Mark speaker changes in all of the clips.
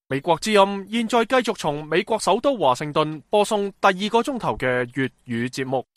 Speaker 1: 美國之音現在繼續從美國首都華盛頓播送第2個鐘頭嘅粵語節目。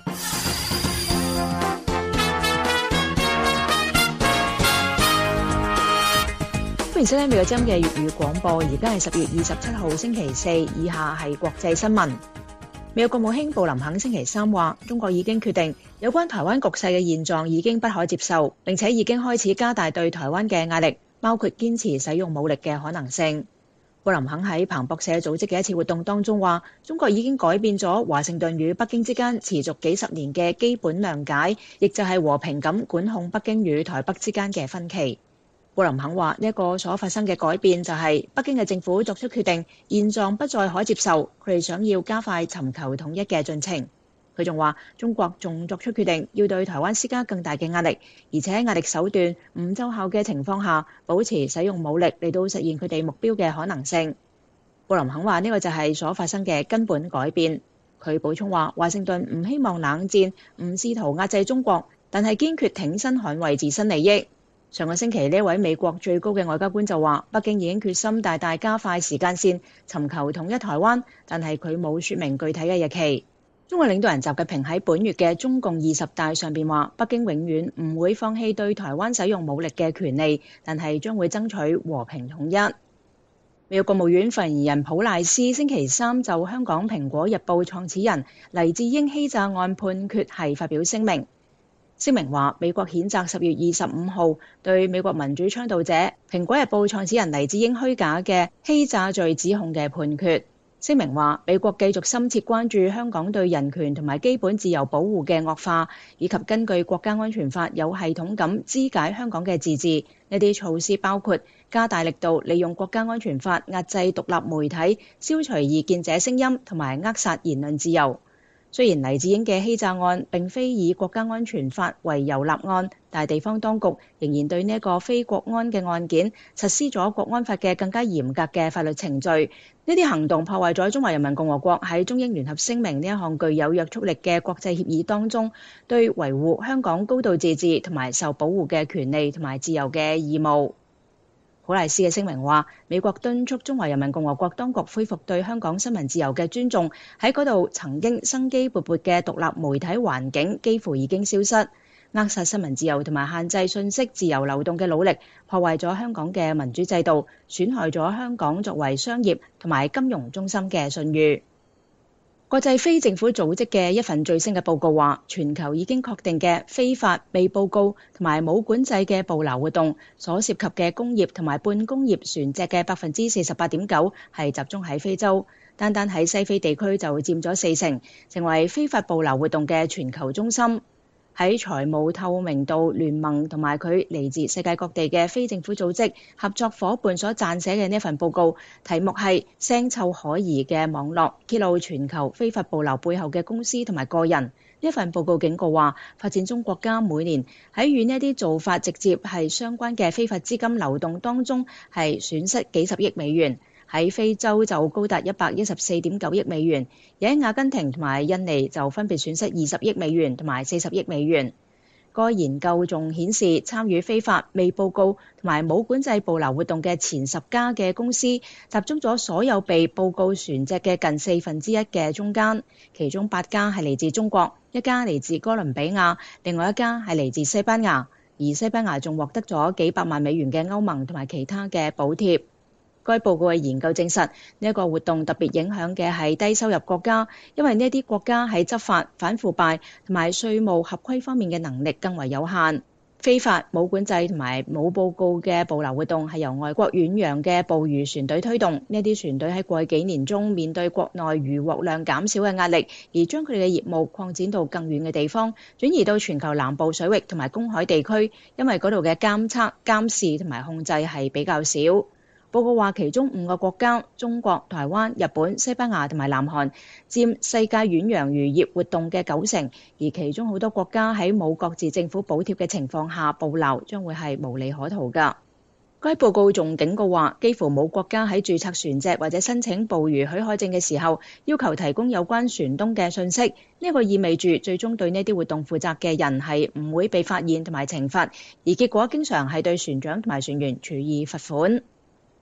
Speaker 2: 歡迎收聽美國之音嘅粵語廣播，而家係10月27號星期四，以下係國際新聞。美國國務卿布林肯星期三話，中國已經決定有關台灣局勢嘅現狀已經不可接受，並且已經開始加大對台灣嘅壓力，包括堅持使用武力嘅可能性。布林肯喺彭博社組織嘅一次活動當中話，中國已經改變咗華盛頓與北京之間持續幾十年嘅基本諒解，亦就係和平咁管控北京與台北之間嘅分歧。布林肯話，呢一個所發生嘅改變就係北京嘅政府作出決定，現狀不再可接受，佢哋想要加快尋求統一嘅進程。佢仲話，中國仲作出決定要對台灣施加更大嘅壓力，而且壓力手段唔奏效嘅情況下，保持使用武力嚟到實現佢哋目標嘅可能性。布林肯話，呢個就係所發生嘅根本改變。佢補充話，華盛頓唔希望冷戰，唔試圖壓制中國，但係堅決挺身捍衛自身利益。上個星期呢位美國最高嘅外交官就話，北京已經決心大大加快時間線，尋求統一台灣，但係佢冇說明具體嘅日期。中國領導人習近平喺本月嘅中共20大上邊話，北京永遠唔會放棄對台灣使用武力嘅權利，但係將會爭取和平統一。美國國務院發言人普賴斯星期三就香港蘋果日報創始人黎智英欺詐案判決係發表聲明。聲明話，美國譴責10月25號對美國民主倡導者蘋果日報創始人黎智英虛假嘅欺詐罪指控嘅判決。聲明話，美國繼續深切關注香港對人權同埋基本自由保護嘅惡化，以及根據國家安全法有系統咁肢解香港嘅自治。呢啲措施包括加大力度利用國家安全法壓制獨立媒體，消除異見者聲音，同埋扼殺言論自由。雖然黎智英嘅欺詐案並非以國家安全法為由立案，但地方當局仍然對呢一個非國安嘅案件實施咗國安法嘅更加嚴格嘅法律程序。呢啲行動破壞咗中華人民共和國喺中英聯合聲明呢一項具有約束力嘅國際協議當中對維護香港高度自治同埋受保護嘅權利同埋自由嘅義務。普賴斯嘅聲明話，美國敦促中華人民共和國當局恢復對香港新聞自由嘅尊重，喺嗰度曾經生機勃勃嘅獨立媒體環境幾乎已經消失，扼殺新聞自由同埋限制信息自由流動嘅努力，破壞咗香港嘅民主制度，損害咗香港作為商業同埋金融中心嘅信譽。國際非政府組織嘅一份最新嘅報告話，全球已經確定嘅非法未報告同埋冇管制嘅捕撈活動所涉及嘅工業同埋半工業船隻嘅48.9%係集中喺非洲，單單喺西非地區就佔咗40%，成為非法捕撈活動嘅全球中心。喺財務透明度聯盟同埋佢嚟自世界各地嘅非政府組織合作夥伴所撰寫嘅呢份報告，題目係腥臭可疑嘅網絡，揭露全球非法捕撈背後嘅公司同埋個人。呢份報告警告話，發展中國家每年喺與呢啲做法直接係相關嘅非法資金流動當中係損失幾十億美元。喺非洲就高達114.9億美元，而喺阿根廷同埋印尼就分別損失20億美元同埋40億美元。該研究仲顯示，參與非法未報告同埋冇管制捕撈活動嘅前10家嘅公司，集中咗所有被報告船隻嘅近1/4嘅中間，其中8家係嚟自中國，1家嚟自哥倫比亞，另外1家係嚟自西班牙，而西班牙仲獲得咗幾百萬美元嘅歐盟同埋其他嘅補貼。該報告嘅研究證實，呢一個活動特別影響嘅係低收入國家，因為呢啲國家喺執法、反腐敗同埋稅務合規方面嘅能力更為有限。非法、冇管制同埋冇報告嘅捕撈活動係由外國遠洋嘅捕魚船隊推動。呢啲船隊喺過去幾年中面對國內漁獲量減少嘅壓力，而將佢哋嘅業務擴展到更遠嘅地方，轉移到全球南部水域同埋公海地區，因為嗰度嘅監測、監視同埋控制係比較少。報告話，其中5個國家中國、台灣、日本、西班牙同埋南韓佔世界遠洋漁業活動嘅90%，而其中好多國家喺冇各自政府補貼嘅情況下捕撈，將會係無利可圖㗎。該報告仲警告話，幾乎冇國家喺註冊船隻或者申請捕魚許可證嘅時候要求提供有關船東嘅信息。呢個意味住最終對呢啲活動負責嘅人係唔會被發現同埋懲罰，而結果經常係對船長同埋船員處以罰款。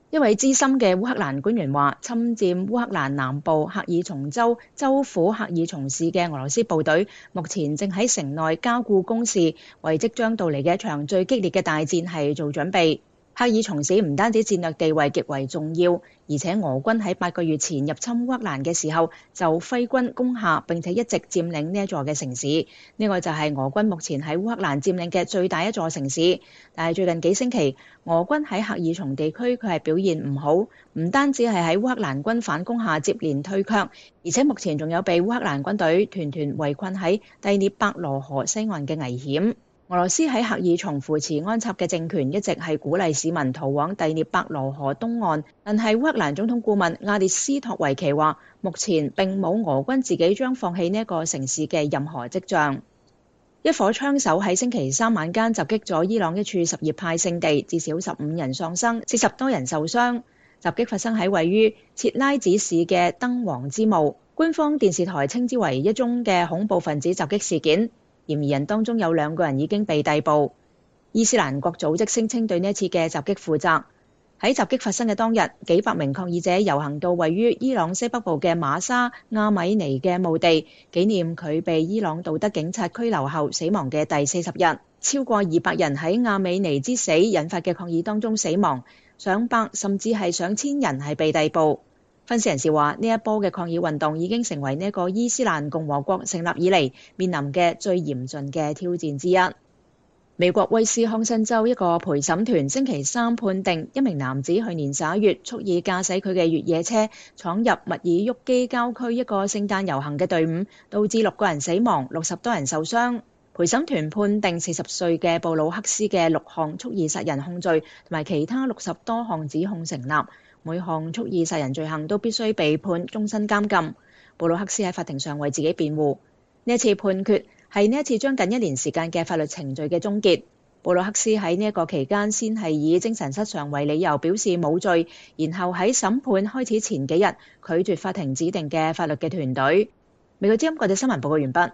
Speaker 2: 一位資深嘅烏克蘭官員話，侵佔烏克蘭南部赫爾松州州府赫爾松市嘅俄羅斯部隊，目前正喺城內加固工事，為即將到嚟嘅一場最激烈嘅大戰係做準備。赫爾松市唔單止戰略地位極為重要，而且俄軍喺8個月前入侵烏克蘭嘅時候就揮軍攻下，並且一直佔領呢一座嘅城市。呢個就係俄軍目前喺烏克蘭佔領嘅最大一座城市。但係最近幾星期，俄軍喺赫爾松地區佢係表現唔好，唔單止係喺烏克蘭軍反攻下接連退卻，而且目前仲有被烏克蘭軍隊團團圍困喺第聶伯羅河西岸嘅危險。俄羅斯喺赫爾松扶持安插嘅政權一直係鼓勵市民逃往第聶伯羅河東岸，但係烏克蘭總統顧問亞列斯托維奇話，目前並冇俄軍自己將放棄呢一個城市嘅任何跡象。一夥槍手喺星期三晚間襲擊咗伊朗一處什葉派聖地，至少15人喪生，40多人受傷。襲擊發生喺位於切拉子市嘅燈王之墓，官方電視台稱之為一宗嘅恐怖分子襲擊事件。嫌疑人當中有2個人已經被逮捕。伊斯蘭國組織聲稱對呢一次嘅襲擊負責。喺襲擊發生嘅當日，幾百名抗議者遊行到位於伊朗西北部嘅馬沙亞米尼嘅墓地，紀念佢被伊朗道德警察拘留後死亡嘅第40日。超過200人喺亞米尼之死引發嘅抗議當中死亡，上百甚至係上千人係被逮捕。分析人士話，呢一波嘅抗議運動已經成為呢一個伊斯蘭共和國成立以嚟面臨嘅最嚴峻嘅挑戰之一。美國威斯康辛州一個陪審團星期三判定一名男子去年11月蓄意駕駛佢嘅越野車闖入密爾沃基郊區一個聖誕遊行嘅隊伍，導致6個人死亡，60多人受傷。陪審團判定40歲嘅布魯克斯嘅6項蓄意殺人控罪同埋其他60多項指控成立。每項蓄意殺人罪行都必須被判終身監禁。布魯克斯喺法庭上為自己辯護，呢一次判決係呢一次將近1年時間嘅法律程序嘅終結。布魯克斯喺呢一個期間先係以精神失常為理由表示冇罪，然後喺審判開始前幾日拒絕法庭指定嘅法律嘅團隊。美國之音國際新聞報告完畢。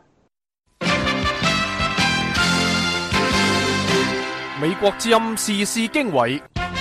Speaker 1: 美國之音時事經緯。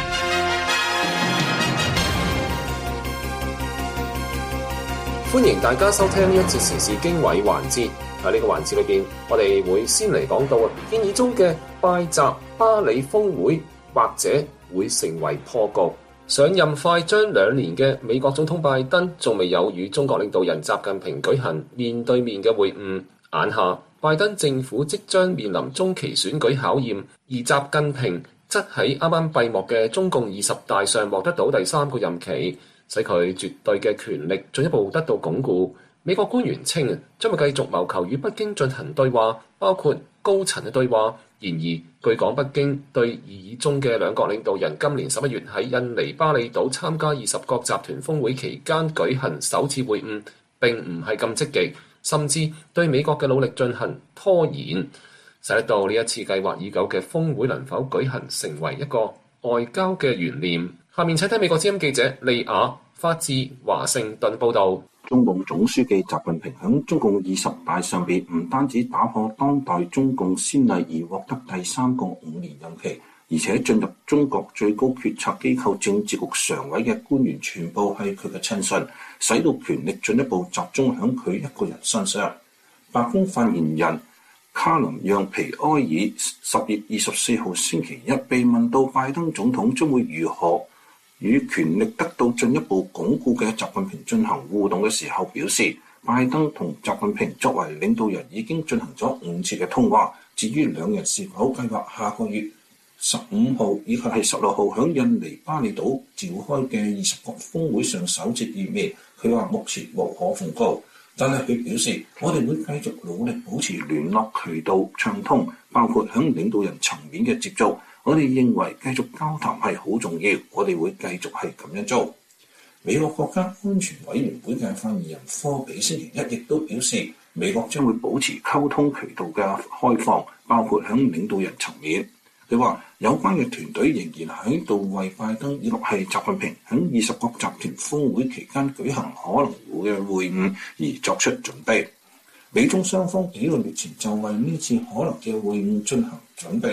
Speaker 3: 歡迎大家收聽呢一節時事經緯環節。喺呢個環節裏邊，我哋會先嚟講到建議中嘅拜習巴里峰會或者會成為破局。上任快將2年嘅美國總統拜登仲未有與中國領導人習近平舉行面對面嘅會晤，眼下拜登政府即將面臨中期選舉考驗，而習近平則喺啱啱閉幕嘅中共20大上獲得到第3個任期，使佢絕對嘅權力進一步得到鞏固。美國官員稱將會繼續謀求與北京進行對話，包括高層嘅對話。然而，據講北京對擬議中嘅兩國領導人今年11月喺印尼巴厘島參加20國集團峰會期間舉行首次會晤並唔係咁積極，甚至對美國嘅努力進行拖延，使得到呢一次計劃已久嘅峰會能否舉行成為一個外交嘅懸念。下面請睇美國之音記者利亞發自華盛頓報導。
Speaker 4: 中共總書記習近平喺中共20大上邊唔單止打破當代中共先例而獲得第3個5年任期，而且進入中國最高決策機構政治局常委嘅官員全部係佢嘅親信，使到權力進一步集中喺佢一個人身上。白宮發言人卡林讓皮埃爾10月24號星期一被問到拜登總統將會如何與權力得到進一步鞏固嘅習近平進行互動嘅時候，表示拜登同習近平作為領導人已經進行咗5次嘅通話。至於兩人是否計劃下個月15號以及係16號喺印尼巴厘島召開嘅20國峰會上首次見面，佢話目前無可奉告。但係佢表示，我哋會繼續努力保持聯絡渠道暢通，包括喺領導人層面嘅接觸。我哋認為繼續交談係好重要，我哋會繼續係咁樣做。美國國家安全委員會嘅發言人科比星期一亦都表示，美國將會保持溝通渠道嘅開放，包括喺領導人層面。佢話有關嘅團隊仍然喺度為拜登以及係習近平喺20國集團峰會期間舉行可能會嘅會晤而作出準備。美中雙方幾個月前就為呢次可能嘅會晤進行準備。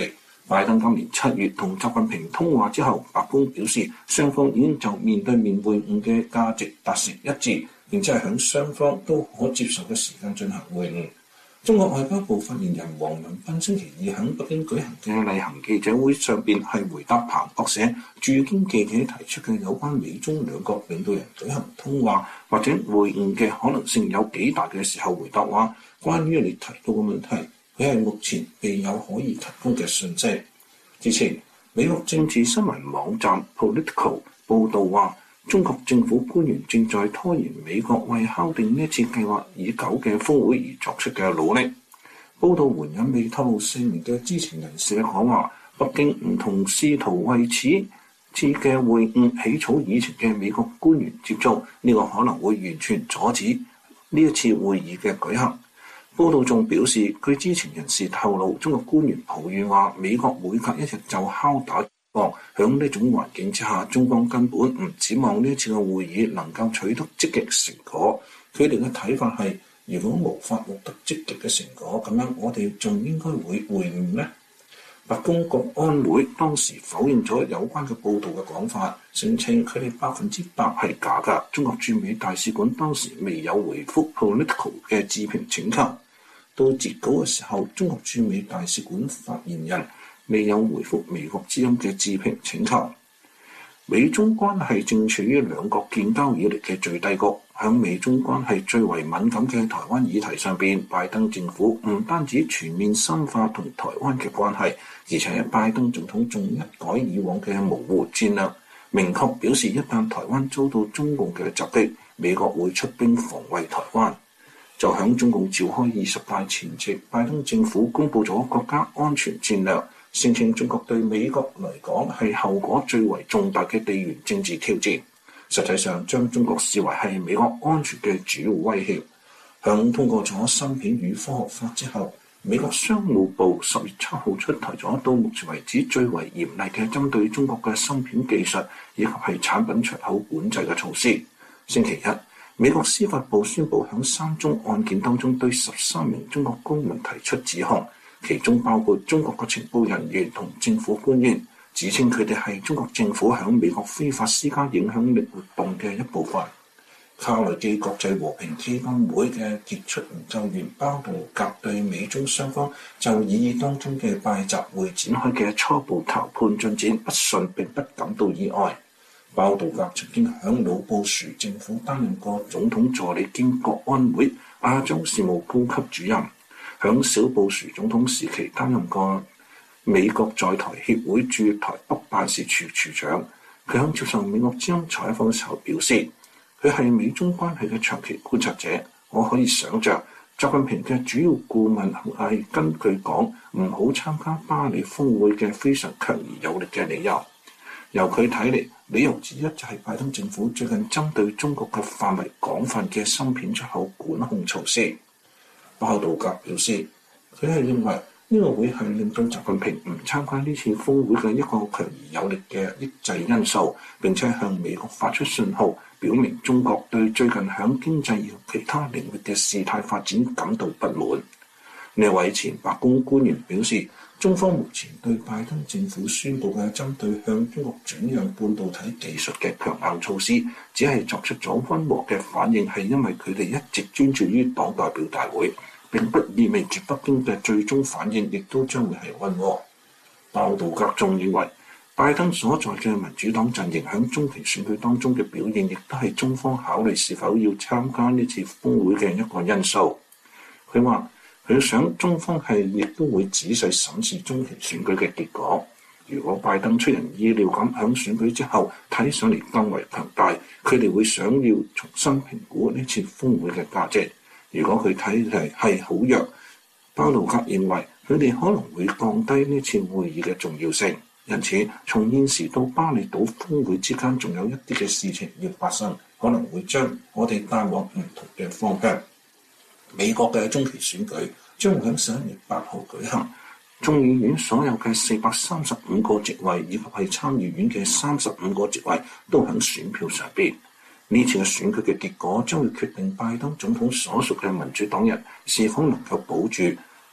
Speaker 4: 拜登今年7月同習近平通話之後，白宮表示雙方已經就面對面會晤嘅價值達成一致，並且係響雙方都可接受嘅時間進行會晤。中國外交部發言人黃文斌星期二喺北京舉行嘅例行記者會上邊係回答彭博社駐京記者提出嘅有關美中兩國領導人舉行通話或者會晤嘅可能性有幾大嘅時候，回答話關於你提到嘅問題，佢係目前未有可以提供嘅信息。之前美國政治新聞網站 Politico 報導話，中國政府官員正在拖延美國為敲定呢次計劃已久嘅峰會而作出嘅努力。報道援引未透露姓名嘅知情人士講話，北京唔同試圖為此次嘅會晤起草以前嘅美國官員接觸，呢個可能會完全阻止呢一次會議嘅舉行。報道仲表示，據知情人士透露，中國官員抱怨話，美國每隔一日就敲打。響呢種環境之下，中方根本唔指望呢次嘅會議能夠取得積極成果。佢哋嘅睇法係，如果無法獲得積極嘅成果，咁樣我哋仲應該會晤呢？白宮國安會當時否認咗有關嘅報道嘅講法，聲稱佢哋100%係假㗎。中國駐美大使館當時未有回覆 Politico 嘅置評請求。到截稿嘅時候，中國駐美大使館發言人未有回覆美國之音嘅置評請求。美中關係正處於兩國建交以嚟嘅最低谷。響美中關係最為敏感嘅台灣議題上邊，拜登政府唔單止全面深化同台灣嘅關係，而且拜登總統仲一改以往嘅模糊戰略，明確表示一旦台灣遭到中共嘅襲擊，美國會出兵防衛台灣。就響中共召開20大前夕，拜登政府公布咗國家安全戰略，聲稱中國對美國嚟講係後果最為重大嘅地緣政治挑戰，實際上將中國視為係美國安全嘅主要威脅。響通過咗芯片與科學法之後，美國商務部10月7號出台咗到目前為止最為嚴厲嘅針對中國嘅芯片技術以及係產品出口管制嘅措施。星期一，美國司法部宣布響3宗案件當中對13名中國公民提出指控，其中包括中國嘅情報人員同政府官員，指稱佢哋係中國政府響美國非法施加影響力活動嘅一部分。卡內基國際和平基金會嘅傑出研究員包道格對美中雙方就議議當中嘅拜習會展開嘅初步談判進展不順並不感到意外。包道格曾經響老布殊政府擔任過總統助理兼國安會亞洲事務高級主任，響小布殊總統時期擔任過美國在台協會駐台北辦事處處長。佢響接受美國之音採訪時候表示，佢係美中關係嘅長期觀察者。我可以想像習近平嘅主要顧問係根據講唔好參加巴黎峰會嘅非常強而有力嘅理由。由佢睇嚟，理由之一就係拜登政府最近針對中國嘅範圍廣泛嘅芯片出口管控措施。包道格表示，佢係認為呢個會係令到習近平唔參加呢次峰會嘅一個強而有力嘅抑制因素，並且向美國發出信號，表明中國對最近響經濟及其他領域嘅事態發展感到不滿。呢位前白宮官員表示，中方目前對拜登政府宣布嘅針對向中國轉讓半導體技術嘅強硬措施，只係作出咗溫和嘅反應，係因為佢哋一直專注於黨代表大會，並不意味住北京嘅最終反應亦都將會係溫和。包道格仲認為，拜登所在嘅民主黨陣營響中期選舉當中嘅表現，亦都係中方考慮是否要參加呢次峰會嘅一個因素。佢話，佢想中方亦都會仔細審視中期選舉嘅結果。如果拜登出人意料咁響選舉之後睇上嚟更為強大，佢哋會想要重新評估呢次峰會嘅價值。如果佢睇嚟係好弱，包道格認為佢哋可能會降低呢次會議嘅重要性。因此，從現時到巴厘島峰會之間仲有一啲嘅事情要發生，可能會將我哋帶往唔同嘅方向。美國嘅中期選舉將會喺11月8號舉行，眾議院所有嘅435個席位以及係參議院嘅35個席位都喺選票上邊。呢次嘅選舉嘅結果將會決定拜登總統所屬嘅民主黨人是否能夠保住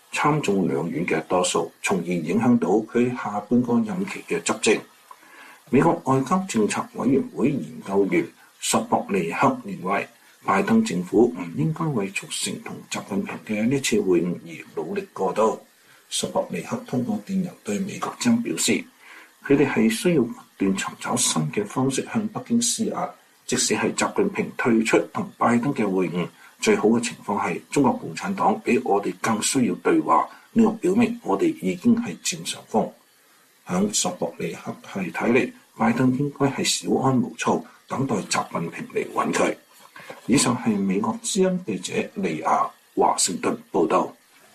Speaker 4: 參眾兩院嘅多數，從而影響到佢下半個任期嘅執政。美國外交政策委員會研究員索博尼克認為，拜登政府唔應該為促成同習近平嘅呢次會晤而努力過度。索博尼克通過電郵對美國之音表示，佢哋係需要不斷尋找新嘅方式向北京施壓，即使係習近平退出同拜登嘅會晤，最好嘅情況係中國共產黨比我哋更需要對話，呢個表明我哋已經係佔上風。響索博尼克係睇嚟，拜登應該係稍安毋躁，等待習近平嚟揾佢。以上係美國之音記者利亞華盛頓報道。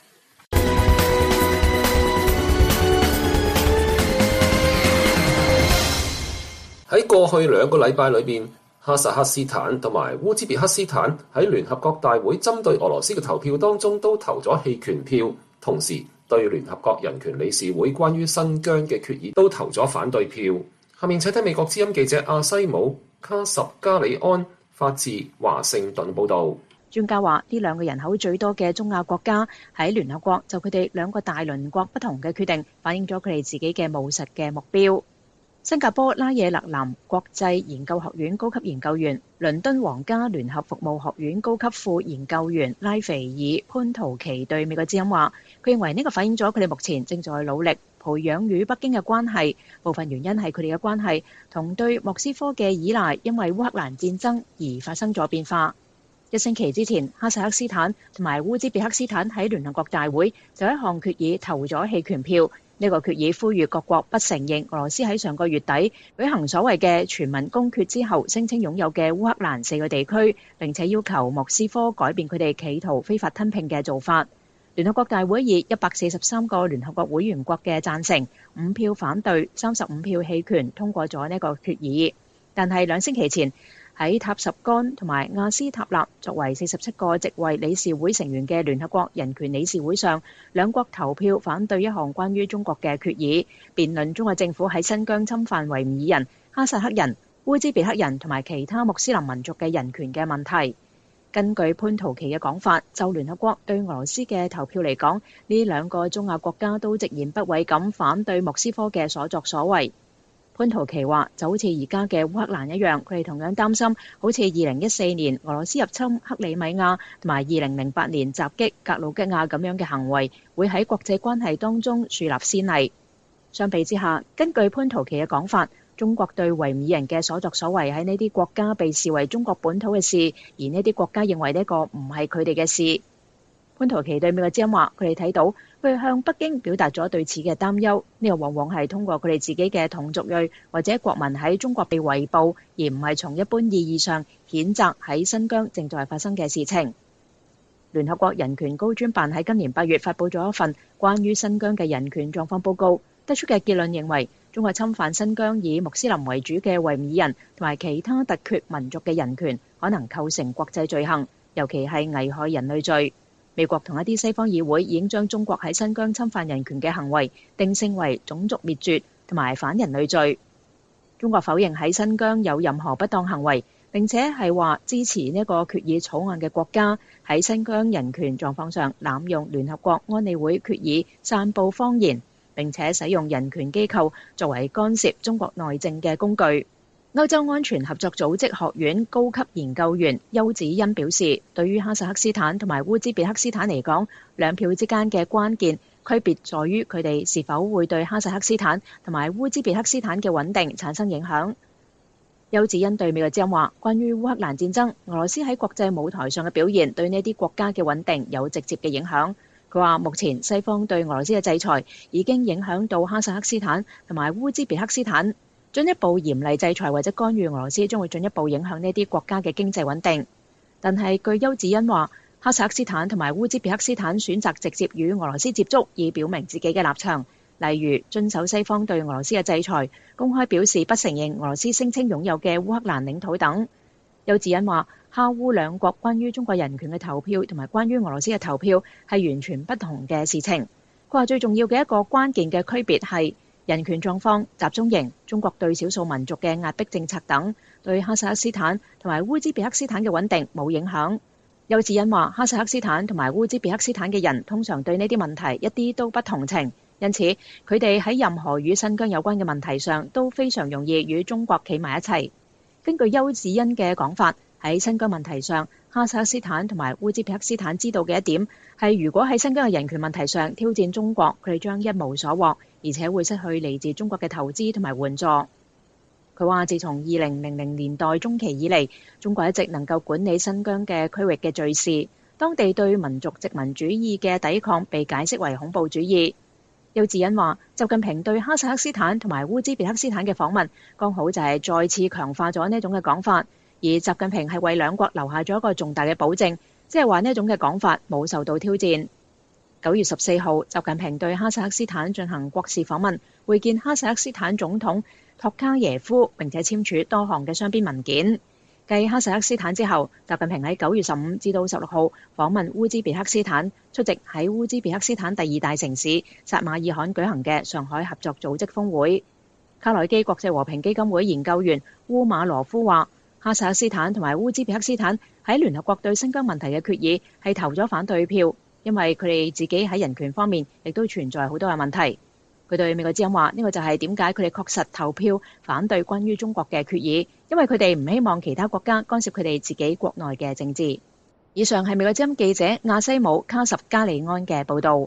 Speaker 3: 喺過去2個禮拜裏邊，哈薩克斯坦同埋烏茲別克斯坦喺聯合國大會針對俄羅斯嘅投票當中都投咗棄權票，同時對聯合國人權理事會關於新疆嘅決議都投咗反對票。下面請睇美國之音記者阿西姆卡什加里安發自華盛頓報導。
Speaker 2: 專家話，呢2個人口最多嘅中亞國家喺聯合國就佢哋2個大鄰國不同嘅決定，反映咗佢哋自己嘅務實嘅目標。新加坡拉惹勒南國際研究學院高級研究員、倫敦皇家聯合服務學院高級副研究員拉斐爾潘圖奇對美國之音話，佢認為呢個反映咗佢哋目前正在努力培養與北京嘅關係，部分原因係佢哋嘅關係同對莫斯科嘅依賴因為烏克蘭戰爭而發生咗變化。1星期之前，哈薩克斯坦同埋烏茲別克斯坦喺聯合國大會就一項決議投咗棄權票。呢個決議呼籲各國不承認俄羅斯喺上個月底舉行所謂嘅全民公決之後聲稱擁有嘅烏克蘭4個地區，並且要求莫斯科改變佢哋企圖非法吞併嘅做法。聯合國大會以143個聯合國會員國嘅贊成、5票反對、35票棄權通過咗呢個決議。但係2星期前，喺塔什干同埋亞斯塔納作為47個席位理事會成員嘅聯合國人權理事會上，2國投票反對一項關於中國嘅決議，辯論中國政府喺新疆侵犯維吾爾人、哈薩克人、烏茲別克人同埋其他穆斯林民族嘅人權嘅問題。根據潘圖奇嘅講法，就聯合國對俄羅斯嘅投票嚟講，呢2個中亞國家都直言不諱咁反對莫斯科嘅所作所為。潘圖奇話，就好似而家嘅烏克蘭一樣，佢哋同樣擔心好似2014年俄羅斯入侵克里米亞同埋2008年襲擊格魯吉亞咁樣嘅行為會喺國際關係當中樹立先例。相比之下，根據潘圖奇嘅講法，中國對維吾爾人嘅所作所為喺呢啲國家被視為中國本土嘅事，而呢啲國家認為呢個唔係佢哋嘅事。潘圖奇對美國之音話，佢哋睇到佢哋向北京表達咗對此嘅擔憂，呢個往往係通過佢哋自己嘅同族裔或者國民喺中國被圍捕，而唔係從一般意義上譴責喺新疆正在發生嘅事情。聯合國人權高專辦喺今年8月發佈咗一份關於新疆嘅人權狀況報告，得出嘅結論認為，中國侵犯新疆以穆斯林為主嘅維吾爾人同埋其他突厥民族嘅人權，可能構成國際罪行，尤其係危害人類罪。美國同一啲西方議會已經將中國喺新疆侵犯人權嘅行為定性為種族滅絕同埋反人類罪。中國否認喺新疆有任何不當行為，並且係話支持呢個決議草案嘅國家喺新疆人權狀況上濫用聯合國安理會決議散佈謊言，並且使用人權機構作為干涉中國內政嘅工具。歐洲安全合作組織學院高級研究員邱子欣表示，對於哈薩克斯坦同埋烏茲別克斯坦嚟講，2票之間嘅關鍵區別在於佢哋是否會對哈薩克斯坦同埋烏茲別克斯坦嘅穩定產生影響。邱子欣對美國之音話，關於烏克蘭戰爭，俄羅斯喺國際舞台上嘅表現對呢啲國家嘅穩定有直接嘅影響。佢話目前西方對俄羅斯嘅制裁已經影響到哈薩克斯坦同埋烏茲別克斯坦，進一步嚴厲制裁或者干預俄羅斯將會進一步影響呢啲國家嘅經濟穩定。但係據邱子欣話，哈薩克斯坦同埋烏茲別克斯坦選擇直接與俄羅斯接觸，以表明自己嘅立場，例如遵守西方對俄羅斯嘅制裁，公開表示不承認俄羅斯聲稱擁有嘅烏克蘭領土等。邱子欣話，哈烏2國關於中國人權嘅投票同埋關於俄羅斯嘅投票係完全不同嘅事情。佢話最重要嘅一個關鍵嘅區別係人權狀況、集中營、中國對少數民族嘅壓迫政策等，對哈薩克斯坦同埋烏茲別克斯坦嘅穩定冇影響。呢邱志恩話：哈薩克斯坦同埋烏茲別克斯坦嘅人通常對呢啲問題一啲都不同情，因此佢哋喺任何與新疆有關嘅問題上都非常容易與中國企埋一齊。根據邱志恩嘅講法，喺新疆問題上，哈薩克斯坦同埋烏茲別克斯坦知道嘅一點係，如果喺新疆嘅人權問題上挑戰中國，佢哋將一無所獲，而且會失去嚟自中國嘅投資同埋援助。佢話：自從2000年代中期以嚟，中國一直能夠管理新疆嘅區域嘅敘事，當地對民族殖民主義嘅抵抗被解釋為恐怖主義。邱志恩話：習近平對哈薩克斯坦同埋烏茲別克斯坦嘅訪問，剛好就係再次強化咗呢種嘅講法。而習近平係為兩國留下咗一個重大嘅保證，即係話呢種嘅講法冇受到挑戰。9月14號，習近平對哈薩克斯坦進行國事訪問，會見哈薩克斯坦總統托卡耶夫，並且簽署多項嘅雙邊文件。繼哈薩克斯坦之後，習近平喺9月15至到16號訪問烏茲別克斯坦，出席喺烏茲別克斯坦第2大城市薩馬爾罕舉行嘅上海合作組織峰會。卡內基國際和平基金會研究員烏馬羅夫話：哈薩克斯坦同埋烏茲別克斯坦喺聯合國對新疆問題嘅決議係投咗反對票，因為佢哋自己喺人權方面亦都存在好多嘅問題。佢對美國之音話：呢個就係點解佢哋確實投票反對關於中國嘅決議，因為佢哋唔希望其他國家干涉佢哋自己國內嘅政治。以上係美國之音記者亞西姆卡什加里安嘅報導。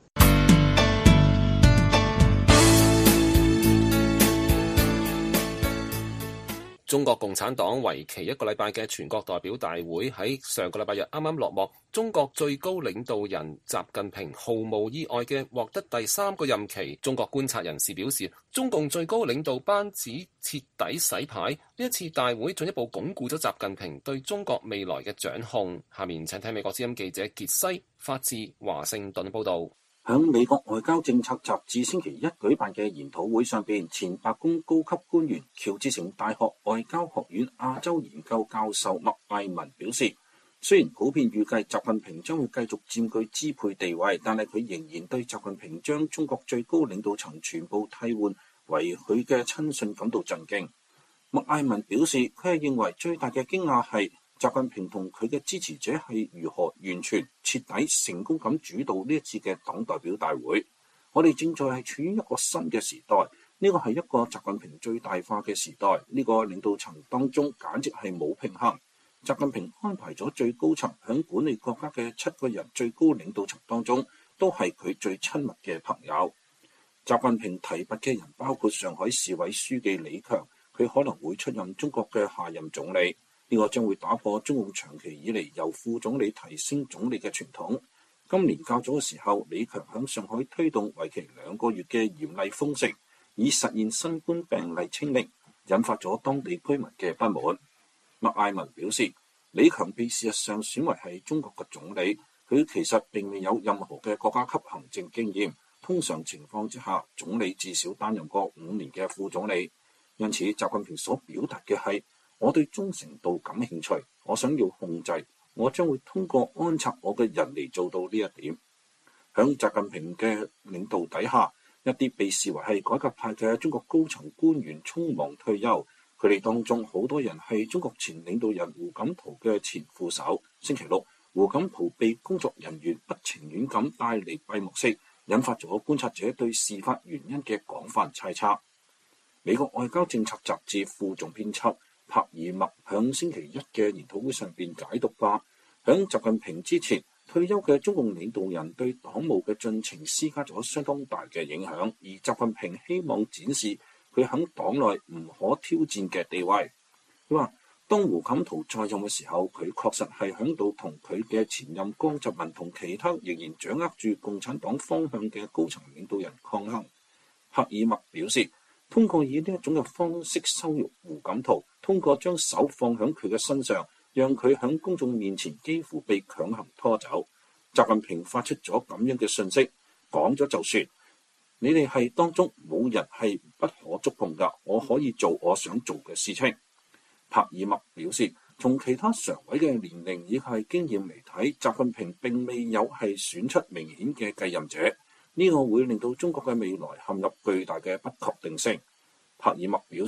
Speaker 3: 中國共產黨為期1個禮拜嘅全國代表大會喺上個禮拜日啱啱落幕，中國最高領導人習近平毫無意外嘅獲得第3個任期。中國觀察人士表示，中共最高領導班子徹底洗牌，呢一次大會進一步鞏固咗習近平對中國未來嘅掌控。下面請睇美國之音記者傑西發自華盛頓報導。
Speaker 4: 喺美國外交政策雜誌星期一舉辦嘅研討會上邊，前白宮高級官員喬治城大學外交學院亞洲研究教授麥艾文表示，雖然普遍預計習近平將會繼續佔據支配地位，但係佢仍然對習近平將中國最高領導層全部替換為佢嘅親信感到震驚。麥艾文表示，佢係認為最大嘅驚訝係習近平同佢嘅支持者係如何完全徹底成功咁主導呢一次嘅黨代表大會。我哋正在係處於一個新嘅時代，呢個係一個習近平最大化嘅時代。呢個領導層當中簡直係冇平衡。習近平安排咗最高層響管理國家嘅7個人最高領導層當中，都係佢最親密嘅朋友。習近平提拔嘅人包括上海市委書記李強，佢可能會出任中國嘅下任總理。呢個將會打破中共長期以嚟由副總理提升總理嘅傳統。今年較早嘅時候，李強喺上海推動為期2個月嘅嚴厲封城，以實現新冠病例清零，引發咗當地居民嘅不滿。麥艾文表示，李強被事實上選為係中國嘅總理，佢其實並未有任何嘅國家級行政經驗。通常情況之下，總理至少擔任過5年嘅副總理。因此，習近平所表達嘅係，我對忠誠度感興趣，我想要控制，我將會通過安插我嘅人嚟做到呢一點。響習近平嘅領導底下，一啲被視為係改革派嘅中國高層官員匆忙退休，佢哋當中好多人係中國前領導人胡錦濤嘅前副手。星期六，胡錦濤被工作人員不情願咁帶離閉幕式，引發咗觀察者對事發原因嘅廣泛猜測。美國外交政策雜誌副總編輯帕爾默響星期一嘅研討會上邊解讀話，響習近平之前退休嘅中共領導人對黨務嘅進程施加咗相當大嘅影響，而習近平希望展示佢響黨內唔可挑戰嘅地位。佢話，當胡錦濤在任嘅時候，佢確實係響度同佢嘅前任江澤民同其他仍然掌握住共產黨方向嘅高層領導人抗衡。帕爾默表示，通過以呢一種嘅方式羞辱胡錦濤，通過將手放響佢嘅身上，讓佢響公眾面前幾乎被強行拖走。習近平發出咗咁樣嘅訊息，講咗就算，你哋係當中冇人係不可觸碰㗎，我可以做我想做嘅事情。帕爾默表示，從其他常委嘅年齡以及經驗嚟睇，習近平並未有係選出明顯嘅繼任者。呢個會令到中國嘅未來陷入巨大嘅不確定性。帕爾默表示，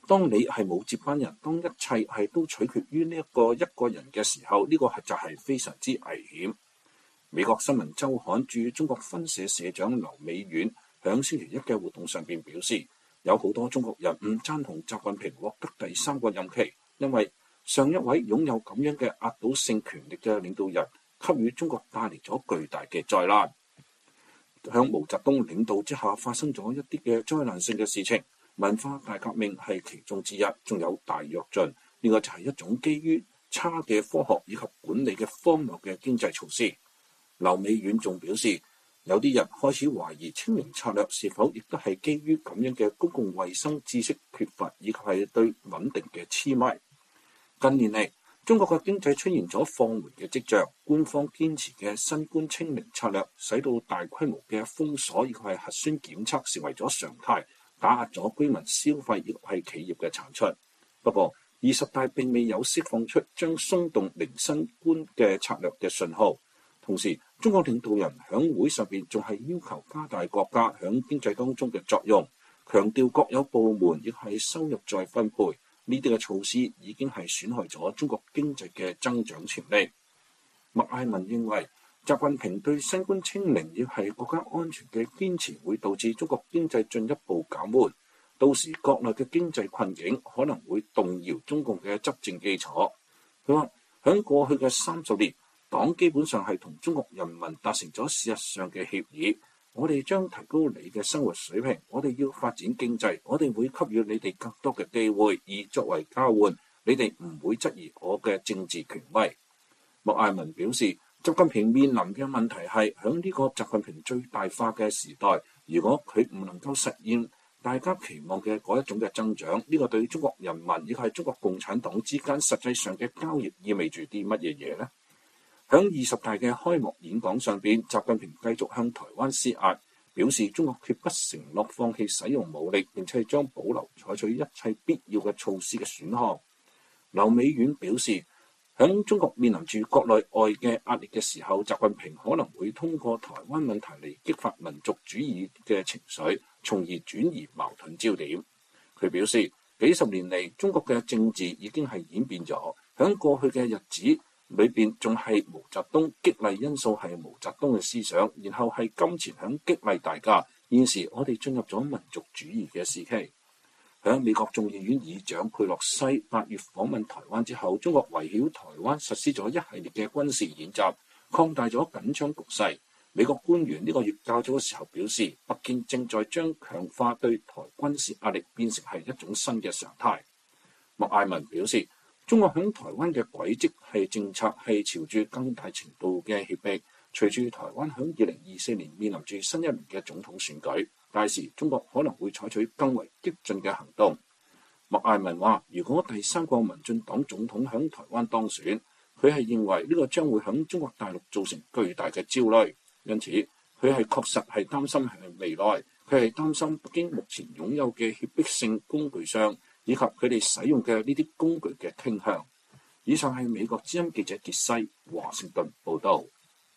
Speaker 4: 當你係冇接班人，當一切係都取決於呢一個人嘅時候，呢個就係非常之危險。美國新聞週刊駐中國分社社長劉美遠響星期一嘅活動上邊表示，有好多中國人唔贊同習近平獲得第三個任期，因為上一位擁有咁樣嘅壓倒性權力嘅領導人，給予中國帶嚟咗巨大嘅災難。向毛澤東領導之下發生咗一啲嘅災難性嘅事情，文化大革命係其中之一，仲有大躍進，呢個就係一種基於差嘅科學以及管理嘅荒謬嘅經濟措施。劉美遠仲表示，有啲人開始懷疑清零策略是否亦都係基於咁樣嘅公共衛生知識缺乏，以及係對穩定嘅痴迷。近年嚟，中國嘅經濟出現咗放緩嘅跡象，官方堅持嘅新冠清零策略，使到大規模嘅封鎖以及係核酸檢測成為咗常態，打壓咗居民消費亦係企業嘅產出。不過，20大並未有釋放出將鬆動零新冠嘅策略嘅信號。同時，中國領導人響會上邊仲係要求加大國家響經濟當中嘅作用，強調國有部門亦係收入再分配。呢啲嘅措施已經係損害咗中國經濟嘅增長潛力。麥艾文認為，習近平對新冠清零亦係國家安全嘅堅持，會導致中國經濟進一步減緩。到時國內嘅經濟困境可能會動搖中共嘅執政基礎。佢話：響過去嘅30年，黨基本上係同中國人民達成咗事實上嘅協議，我哋將提高你嘅生活水平，我哋要發展經濟，我哋會給予你哋更多嘅機會，而作為交換，你哋唔會質疑我嘅政治權威。莫艾文表示，習近平面臨嘅問題係響呢個習近平最大化嘅時代，如果佢唔能夠實現大家期望嘅嗰一種嘅增長，呢個對中國人民亦係中國共產黨之間實際上嘅交易意味住啲乜嘢嘢呢？響20大嘅開幕演講上邊，習近平繼續向台灣施壓，表示中國決不承諾放棄使用武力，並且將保留採取一切必要嘅措施嘅選項。劉美遠表示，響中國面臨住國內外嘅壓力嘅時候，習近平可能會通過台灣問題嚟激發民族主義嘅情緒，從而轉移矛盾焦點。佢表示，幾十年嚟，中國嘅政治已經係演變咗，響過去嘅日子裏邊仲係毛澤東激勵因素係毛澤東嘅思想，然後係金錢響激勵大家。現時我哋進入咗民族主義嘅時期。響美國眾議院議長佩洛西8月訪問台灣之後，中國圍繞台灣實施咗一系列嘅軍事演習，擴大咗緊張局勢。美國官員呢個月較早嘅時候表示，北京正在將強化對台軍事壓力變成係一種新嘅常態。莫艾文表示，中國響台灣嘅軌跡係政策係朝住更大程度嘅脅迫，隨住台灣響2024年面臨住新一輪嘅總統選舉，屆時中國可能會採取更為激進嘅行動。莫艾文話，如果第三個民進黨總統響台灣當選，佢係認為呢個將會響中國大陸造成巨大嘅焦慮，因此佢係確實係擔心係未來，佢係擔心北京目前擁有嘅脅迫性工具上，以及佢哋使用嘅呢啲工具嘅傾向。以上係美國之音記者傑西華盛頓報道。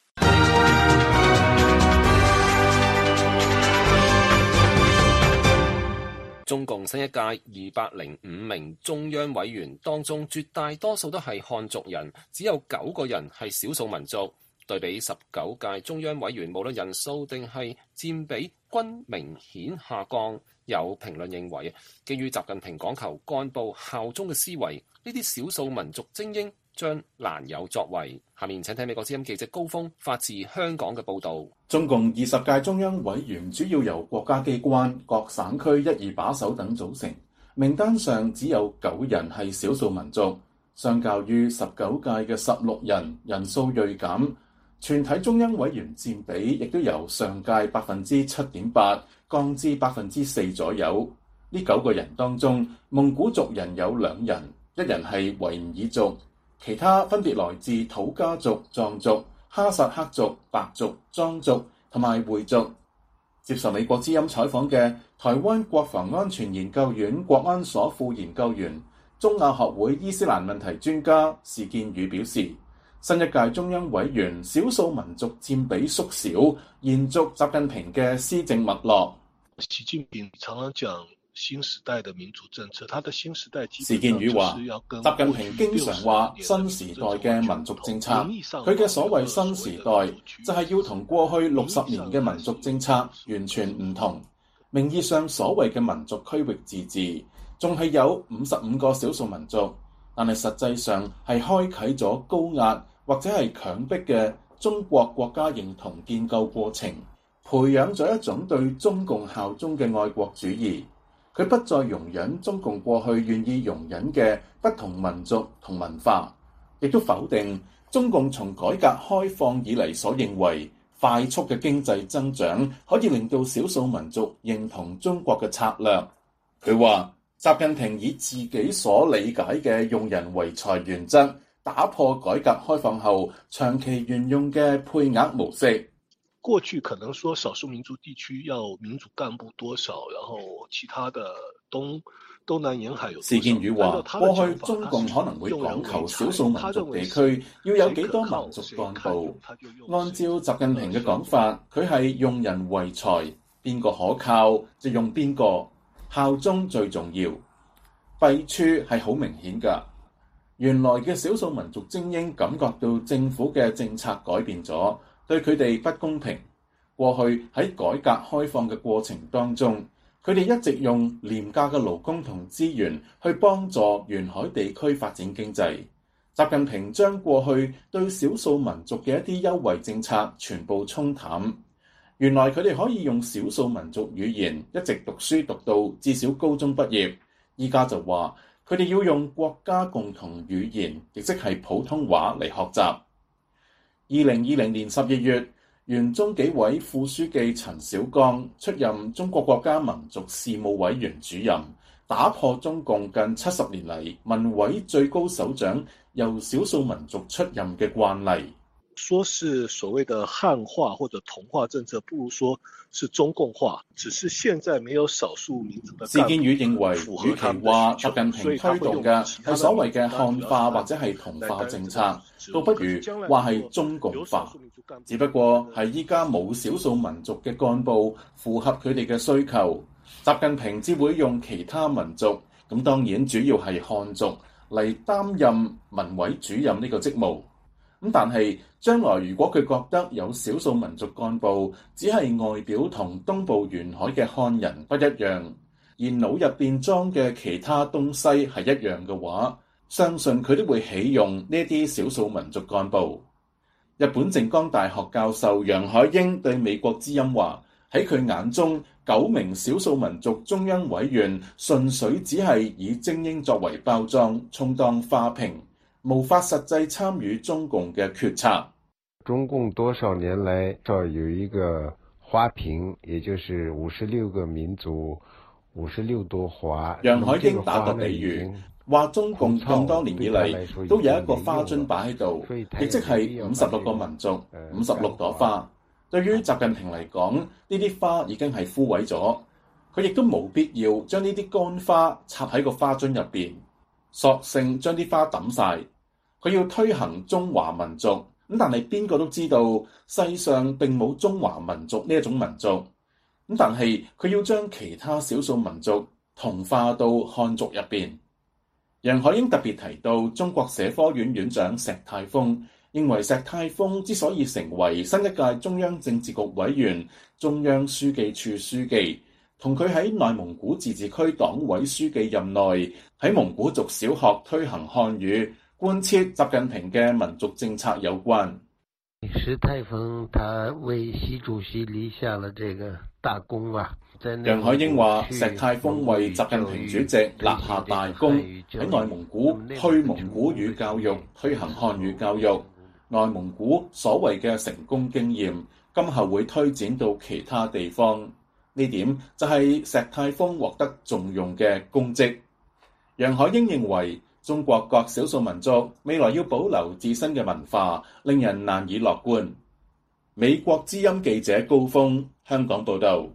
Speaker 3: 中共新一屆205名中央委員當中，絕大多數都係漢族人，只有9個人係少數民族。對比19屆中央委員，無論人數定係佔比均明顯下降。有評論認為，基於習近平講求幹部效忠嘅思維，呢啲少數民族精英將難有作為。下面請睇美國之音記者高峰發自香港嘅報導。
Speaker 5: 中共20屆中央委員主要由國家機關、各省區一二把手等組成，名單上只有9人係少數民族，相較於19屆嘅16人，人數銳減。全體中央委員佔比亦都由上屆7.8%降至4%左右。呢9個人當中，蒙古族人有2人，一人係維吾爾族，其他分別來自土家族、藏族、哈薩克族、白族、莊族同埋回族。接受美國之音採訪嘅台灣國防安全研究院國安所副研究員、中亞學會伊斯蘭問題專家史建宇表示，新一屆中央委員少數民族佔比縮小，延續習近平嘅施政脈絡。
Speaker 6: 習近平常常講新時代的民主政策，他的新時代
Speaker 5: 事件與話，習近平經常話新時代嘅民族政策，佢嘅所謂新時代就係要同過去60年嘅民族政策完全唔同。名義上所謂嘅民族區域自治，仲係有55個少數民族，但係實際上係開啟咗高壓或者係強迫嘅中國國家認同建構過程，培養咗一種對中共效忠嘅愛國主義。佢不再容忍中共過去願意容忍嘅不同民族同文化，亦都否定中共從改革開放以嚟所認為快速嘅經濟增長可以令到少數民族認同中國嘅策略。佢話習近平以自己所理解嘅用人唯才原則，打破改革開放後長期沿用嘅配額模式。
Speaker 6: 過去可能說少數民族地區要民主幹部多少，然後其他的東南沿海有多少。
Speaker 5: 事件與話，過去中共可能會講求少數民族地區要有幾多民族幹部。按照習近平嘅講法，佢係用人唯才，邊個可靠就用邊個，效忠最重要。弊處係好明顯㗎。原來嘅少數民族精英感覺到政府嘅政策改變咗，對佢哋不公平。過去喺改革開放嘅過程當中，佢哋一直用廉價嘅勞工同資源去幫助沿海地區發展經濟。習近平將過去對少數民族嘅一啲優惠政策全部沖淡。原來佢哋可以用少數民族語言一直讀書讀到至少高中畢業，依家就話佢哋要用國家共同語言，亦即係普通話嚟學習。2020年12月，原中紀委副書記陳小剛出任中國國家民族事務委員主任，打破中共近70年嚟民委最高首長由少數民族出任嘅慣例。
Speaker 6: 說是所謂的漢化或者同化政策，不如說是中共化，只是現在沒有少數民族的。
Speaker 5: 事件與認為，與其話習近平推動嘅係所謂嘅漢化或者係同化政策，倒不如話係中共化。只不過係依家冇少數民族嘅幹部符合佢哋嘅需求，習近平只會用其他民族，咁當然主要係漢族嚟擔任民委主任呢個職務。咁但係將來如果佢覺得有少數民族幹部只係外表同東部沿海嘅漢人不一樣，而腦入邊裝嘅其他東西係一樣嘅話，相信佢都會起用呢啲少數民族幹部。日本靜岡大學教授楊海英對美國之音話，喺佢眼中9名少數民族中央委員純粹只係以精英作為包裝，充當花瓶，無法實際參與中共嘅決策。
Speaker 7: 中共多少年來有一個花瓶，也就是56個民族，56朵花。
Speaker 5: 楊海英打個比喻，話中共咁多年以嚟都有一個花樽擺喺度，亦即係56個民族，56朵花。對於習近平嚟講，呢啲花已經係枯萎咗，佢亦都冇必要將呢啲乾花插喺個花樽入邊，索性將啲花抌晒。佢要推行中華民族，咁但係邊個都知道世上並冇中華民族呢一種民族，咁但係佢要將其他少數民族同化到漢族入邊。楊海英特別提到中國社科院院長石泰峰，認為石泰峰之所以成為新一屆中央政治局委員、中央書記處書記，同佢喺內蒙古自治區黨委書記任內喺蒙古族小學推行漢語、貫徹習近平嘅民族政策有關。
Speaker 7: 石泰峰他為習主席立下了這個大功啊！
Speaker 5: 楊海英話：石泰峰為習近平主席立下大功，喺內蒙古去蒙古語教育，推行漢語教育。內蒙古所謂嘅成功經驗，今後會推展到其他地方。呢點就係石泰峰獲得重用嘅功績。楊海英認為，中國各少數民族未來要保留自身嘅文化，令人難以樂觀。美國之音記者高峰，香港報導。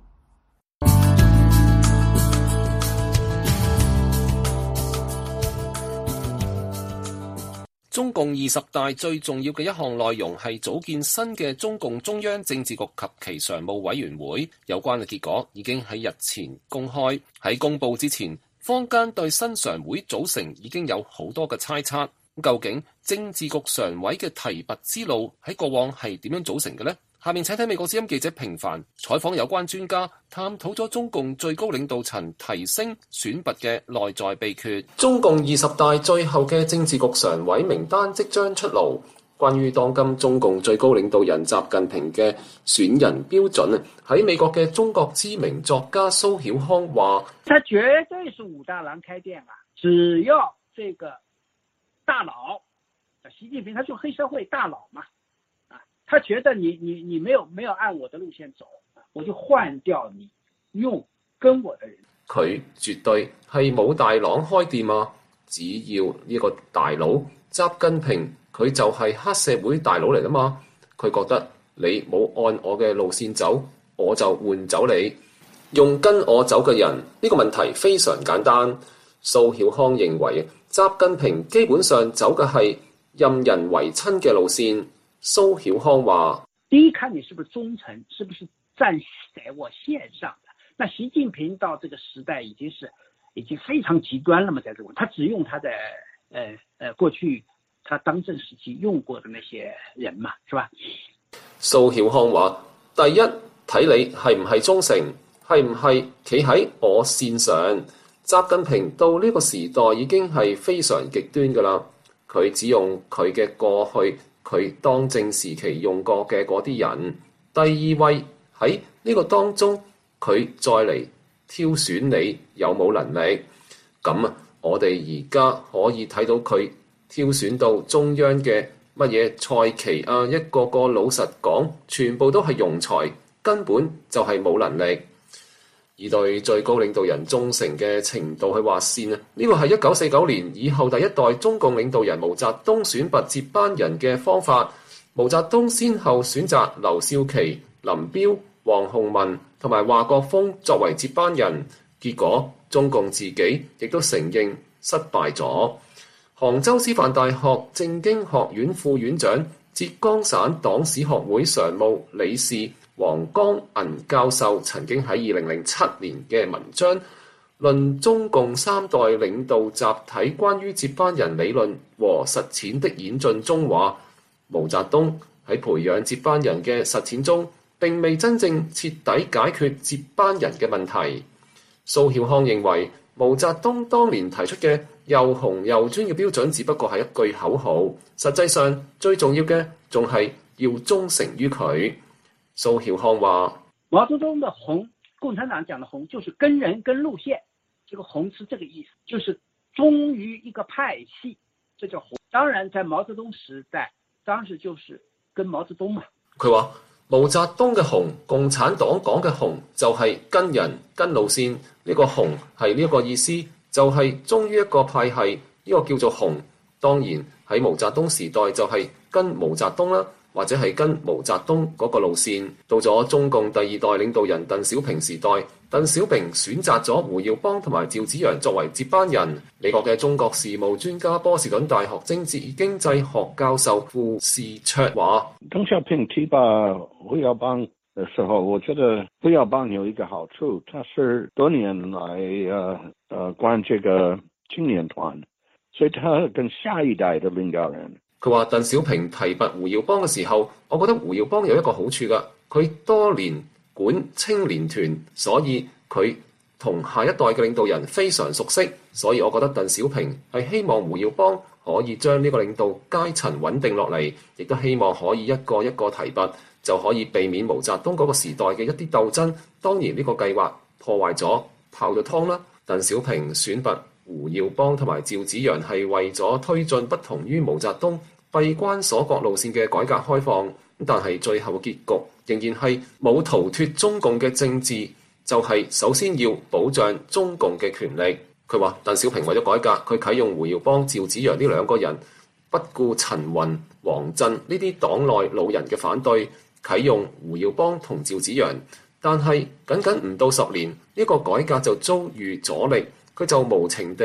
Speaker 3: 中共20大最重要嘅一項內容係組建新嘅中共中央政治局及其常務委員會，有關嘅結果已經喺日前公開。喺公佈之前，坊間對新常會組成已經有好多嘅猜測。究竟政治局常委嘅提拔之路喺過往係點樣組成嘅呢？下面請睇美國之音記者平凡採訪有關專家，探討咗中共最高領導層提升選拔嘅內在秘訣。中共20大最後嘅政治局常委名單即將出爐。關於當今中共最高領導人習近平嘅選人標準，喺美國嘅中國知名作家蘇曉康話：
Speaker 8: 他絕對是武大郎開店啊！只要這個大佬，習近平他就黑社會大佬嘛。他覺得你沒有按我的路線走，我就換掉你用跟我的人。
Speaker 3: 佢絕對係冇大郎開店啊！只要呢個大佬習近平，佢就係黑社會大佬嚟㗎嘛。佢覺得你冇按我嘅路線走，我就換走你，用跟我走嘅人。呢個問題非常簡單。蘇曉康認為習近平基本上走嘅係任人唯親嘅路線。蘇曉康話：
Speaker 8: 第一，看你是不是忠誠，是不是站在我線上的。那習近平到這個時代已經非常極端了嘛，在這個他只用他的過去他當政時期用過的那些人嘛，是吧？
Speaker 3: 蘇曉康話：第一，睇你係唔係忠誠，係唔係企喺我線上。習近平到呢個時代已經係非常極端㗎啦，佢只用佢嘅過去。佢當政時期用過嘅嗰啲人。第二位喺呢個當中，佢再嚟挑選你有冇能力。咁啊，我哋而家可以睇到佢挑選到中央嘅乜嘢蔡奇啊，一個個老實講，全部都係庸才，根本就係冇能力。而對最高領導人忠誠嘅程度去劃線啊，呢個係1949年以後第一代中共領導人毛澤東選拔接班人嘅方法。毛澤東先後選擇劉少奇、林彪、王洪文同埋華國鋒作為接班人，結果中共自己亦都承認失敗咗。杭州師範大學政經學院副院長、浙江省黨史學會常務理事黃江銀教授曾經喺2007年嘅文章《論中共三代領導集體關於接班人理論和實踐的演進》中話，毛澤東喺培養接班人嘅實踐中並未真正徹底解決接班人嘅問題。蘇曉康認為毛澤東當年提出嘅又紅又專嘅標準只不過係一句口號，實際上最重要嘅仲係要忠誠於佢。蘇曉康話：
Speaker 8: 毛澤東的紅，共產黨講的紅，就是跟人跟路線，這個紅是這個意思，就是忠於一個派系，這叫紅。當然在毛澤東時代，當時就是跟毛澤東嘛。
Speaker 3: 佢話毛澤東嘅紅，共產黨講嘅紅就係跟人跟路線，呢個紅係呢個意思，就係忠於一個派系，呢個叫做紅。當然喺毛澤東時代就係跟毛澤東啦，或者係跟毛澤東嗰個路線。到咗中共第二代領導人鄧小平時代，鄧小平選擇咗胡耀邦同埋趙紫陽作為接班人。美國嘅中國事務專家波士頓大學政治經濟學教授傅士卓話：
Speaker 9: 鄧小平提拔胡耀邦的時候，我覺得胡耀邦有一個好處，他是多年來管這個青年團，所以他跟下一代的領導人。
Speaker 3: 佢話鄧小平提拔胡耀邦嘅時候，我覺得胡耀邦有一個好處㗎，佢多年管青年團，所以佢同下一代嘅領導人非常熟悉，所以我覺得鄧小平係希望胡耀邦可以將呢個領導階層穩定落嚟，亦都希望可以一個一個提拔，就可以避免毛澤東嗰個時代嘅一啲鬥爭。當然呢個計劃破壞咗，泡咗湯啦。鄧小平選拔胡耀邦同埋趙紫陽係為咗推進不同於毛澤東閉關鎖國路線嘅改革開放，但係最後嘅結局仍然係冇逃脫中共嘅政治，就係首先要保障中共嘅權力。佢話鄧小平為咗改革，佢啟用胡耀邦、趙紫陽呢兩個人，不顧陳雲、王震呢啲黨內老人嘅反對，啟用胡耀邦同趙紫陽。但係僅僅唔到10年，呢個改革就遭遇阻力，佢就無情地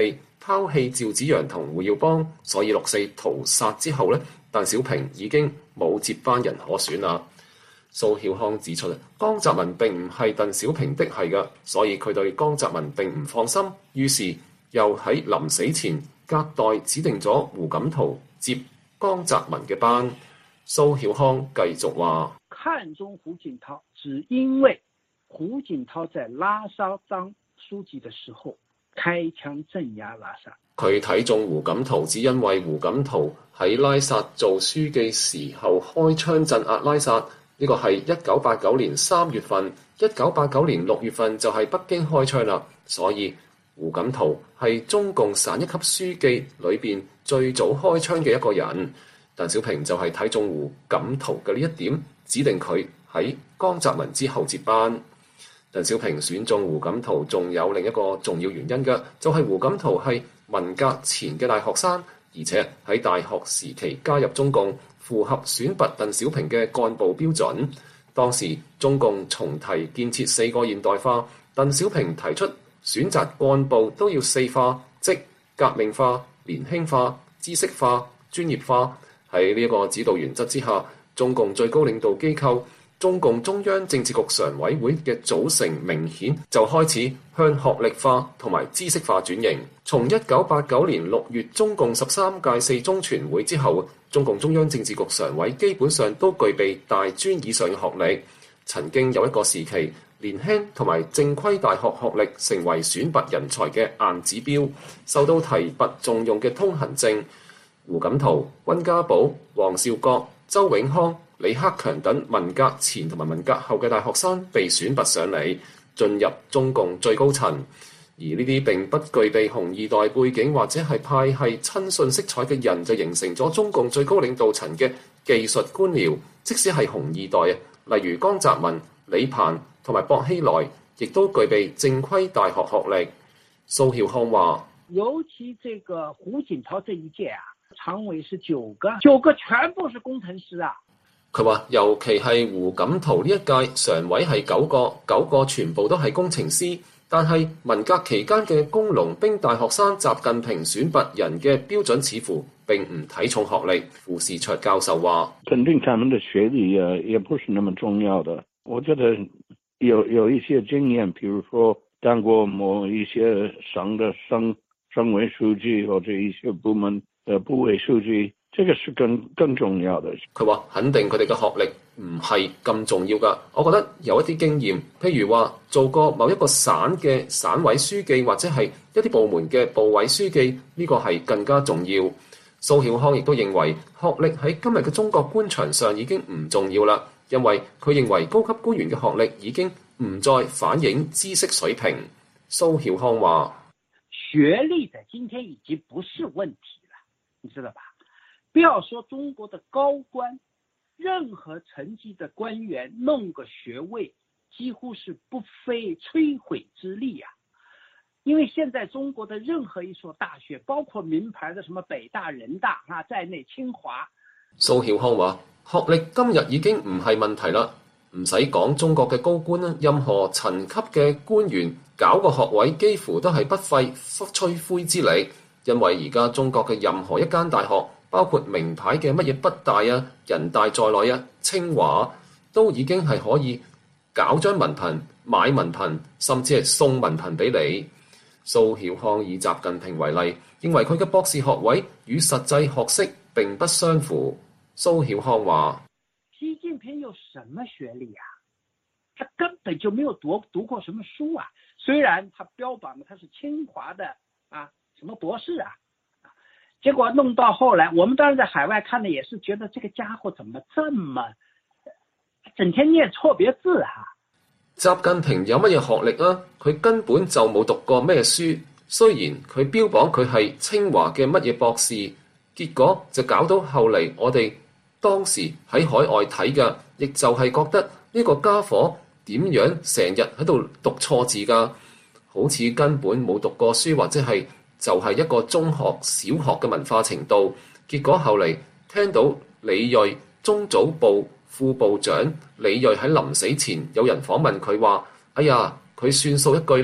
Speaker 3: 拋棄趙紫陽同胡耀邦，所以6.4屠殺之後呢，鄧小平已經冇接班人可選啦。蘇曉康指出，江澤民並唔係鄧小平的係嘅，所以佢對江澤民並唔放心，於是又喺臨死前隔代指定咗胡錦濤接江澤民嘅班。蘇曉康繼續話：
Speaker 8: 看中胡錦濤，只因為胡錦濤在拉薩當書記的時候開槍鎮壓拉薩。
Speaker 3: 佢睇中胡錦濤，只因為胡錦濤喺拉薩做書記時候開槍鎮壓拉薩。呢個係1989年3月份，1989年6月份就係北京開槍啦。所以胡錦濤係中共省一級書記裏邊最早開槍嘅一個人。鄧小平就係睇中胡錦濤嘅呢一點，指定佢喺江澤民之後接班。鄧小平選中胡錦濤仲有另一個重要原因嘅，就係胡錦濤係文革前嘅大學生，而且喺大學時期加入中共，符合選拔鄧小平嘅幹部標準。當時中共重提建設4個現代化，鄧小平提出選擇幹部都要4化，即革命化、年輕化、知識化、專業化。喺呢一個指導原則之下，中共最高領導機構中共中央政治局常委會嘅組成明顯就開始向學歷化同埋知識化轉型。從1989年6月中共13屆4中全會之後，中共中央政治局常委基本上都具備大專以上嘅學歷。曾經有一個時期，年輕同埋正規大學學歷成為選拔人才嘅硬指標，受到提拔重用嘅通行證。胡錦濤、溫家寶、黃紹國、周永康、李克強等文革前同埋文革後嘅大學生被選拔上嚟，進入中共最高層。而呢啲並不具備紅二代背景或者係派系親信色彩嘅人，就形成咗中共最高領導層嘅技術官僚。即使係紅二代，例如江澤民、李鵬同埋薄熙來，亦都具備正規大學學歷。蘇曉康話：
Speaker 8: 尤其這個胡錦濤這一屆啊，常委是9個全部是工程師啊。
Speaker 3: 佢話尤其係胡錦濤呢一屆常委係9個全部都係工程師。但係文革期間嘅工農兵大學生，習近平選拔人嘅標準似乎並唔睇重學歷。傅士綽教授話：
Speaker 9: 肯定他們的學歷也不是那麼重要的。我覺得有一些經驗，譬如說當過某一些省的省委書記或者一些部門的部委書記，這個是更重要的。
Speaker 3: 佢話肯定佢哋嘅學歷唔係咁重要㗎。我覺得有一啲經驗，譬如話做過某一個省嘅省委書記，或者係一啲部門嘅部委書記，呢個係更加重要。蘇曉康亦都認為學歷喺今日嘅中國官場上已經唔重要啦，因為佢認為高級官員嘅學歷已經唔再反映知識水平。蘇曉康話：
Speaker 8: 學歷在今天已經不是問題了，你知道吧？不要說中國的高官，任何層級的官員弄個學位，幾乎是不費吹灰之力啊！因為現在中國的任何一所大學，包括名牌的什麼北大、人大啊在內，清華。
Speaker 3: 蘇曉康話：學歷今日已經唔係問題啦，唔使講中國嘅高官啦，任何層級嘅官員搞個學位，幾乎都係不費吹灰之力，因為而家中國嘅任何一間大學，包括名牌嘅乜嘢北大啊、人大在內啊、清華都已經係可以搞張文憑、買文憑，甚至係送文憑俾你。蘇曉康以習近平為例，認為佢嘅博士學位與實際學識並不相符。蘇曉康話：
Speaker 8: 習近平有什麼學歷啊？他根本就沒有讀過什麼書啊！雖然他標榜他是清華的啊，什麼博士啊。結果弄到後來，我們當然在海外看的也是覺得這個家伙怎麼這麼整天念錯別字啊！
Speaker 3: 習近平有乜嘢學歷啊？佢根本就冇讀過咩書。雖然佢標榜佢係清華嘅乜嘢博士，結果就搞到後嚟我哋當時喺海外睇嘅，亦就係覺得呢個家伙點樣成日喺度讀錯字㗎，好似根本冇讀過書，或者係就係一個中學、小學嘅文化程度。結果後嚟聽到李銳中組部副部長李銳喺臨死前有人訪問佢話：哎呀，佢算數一句啦，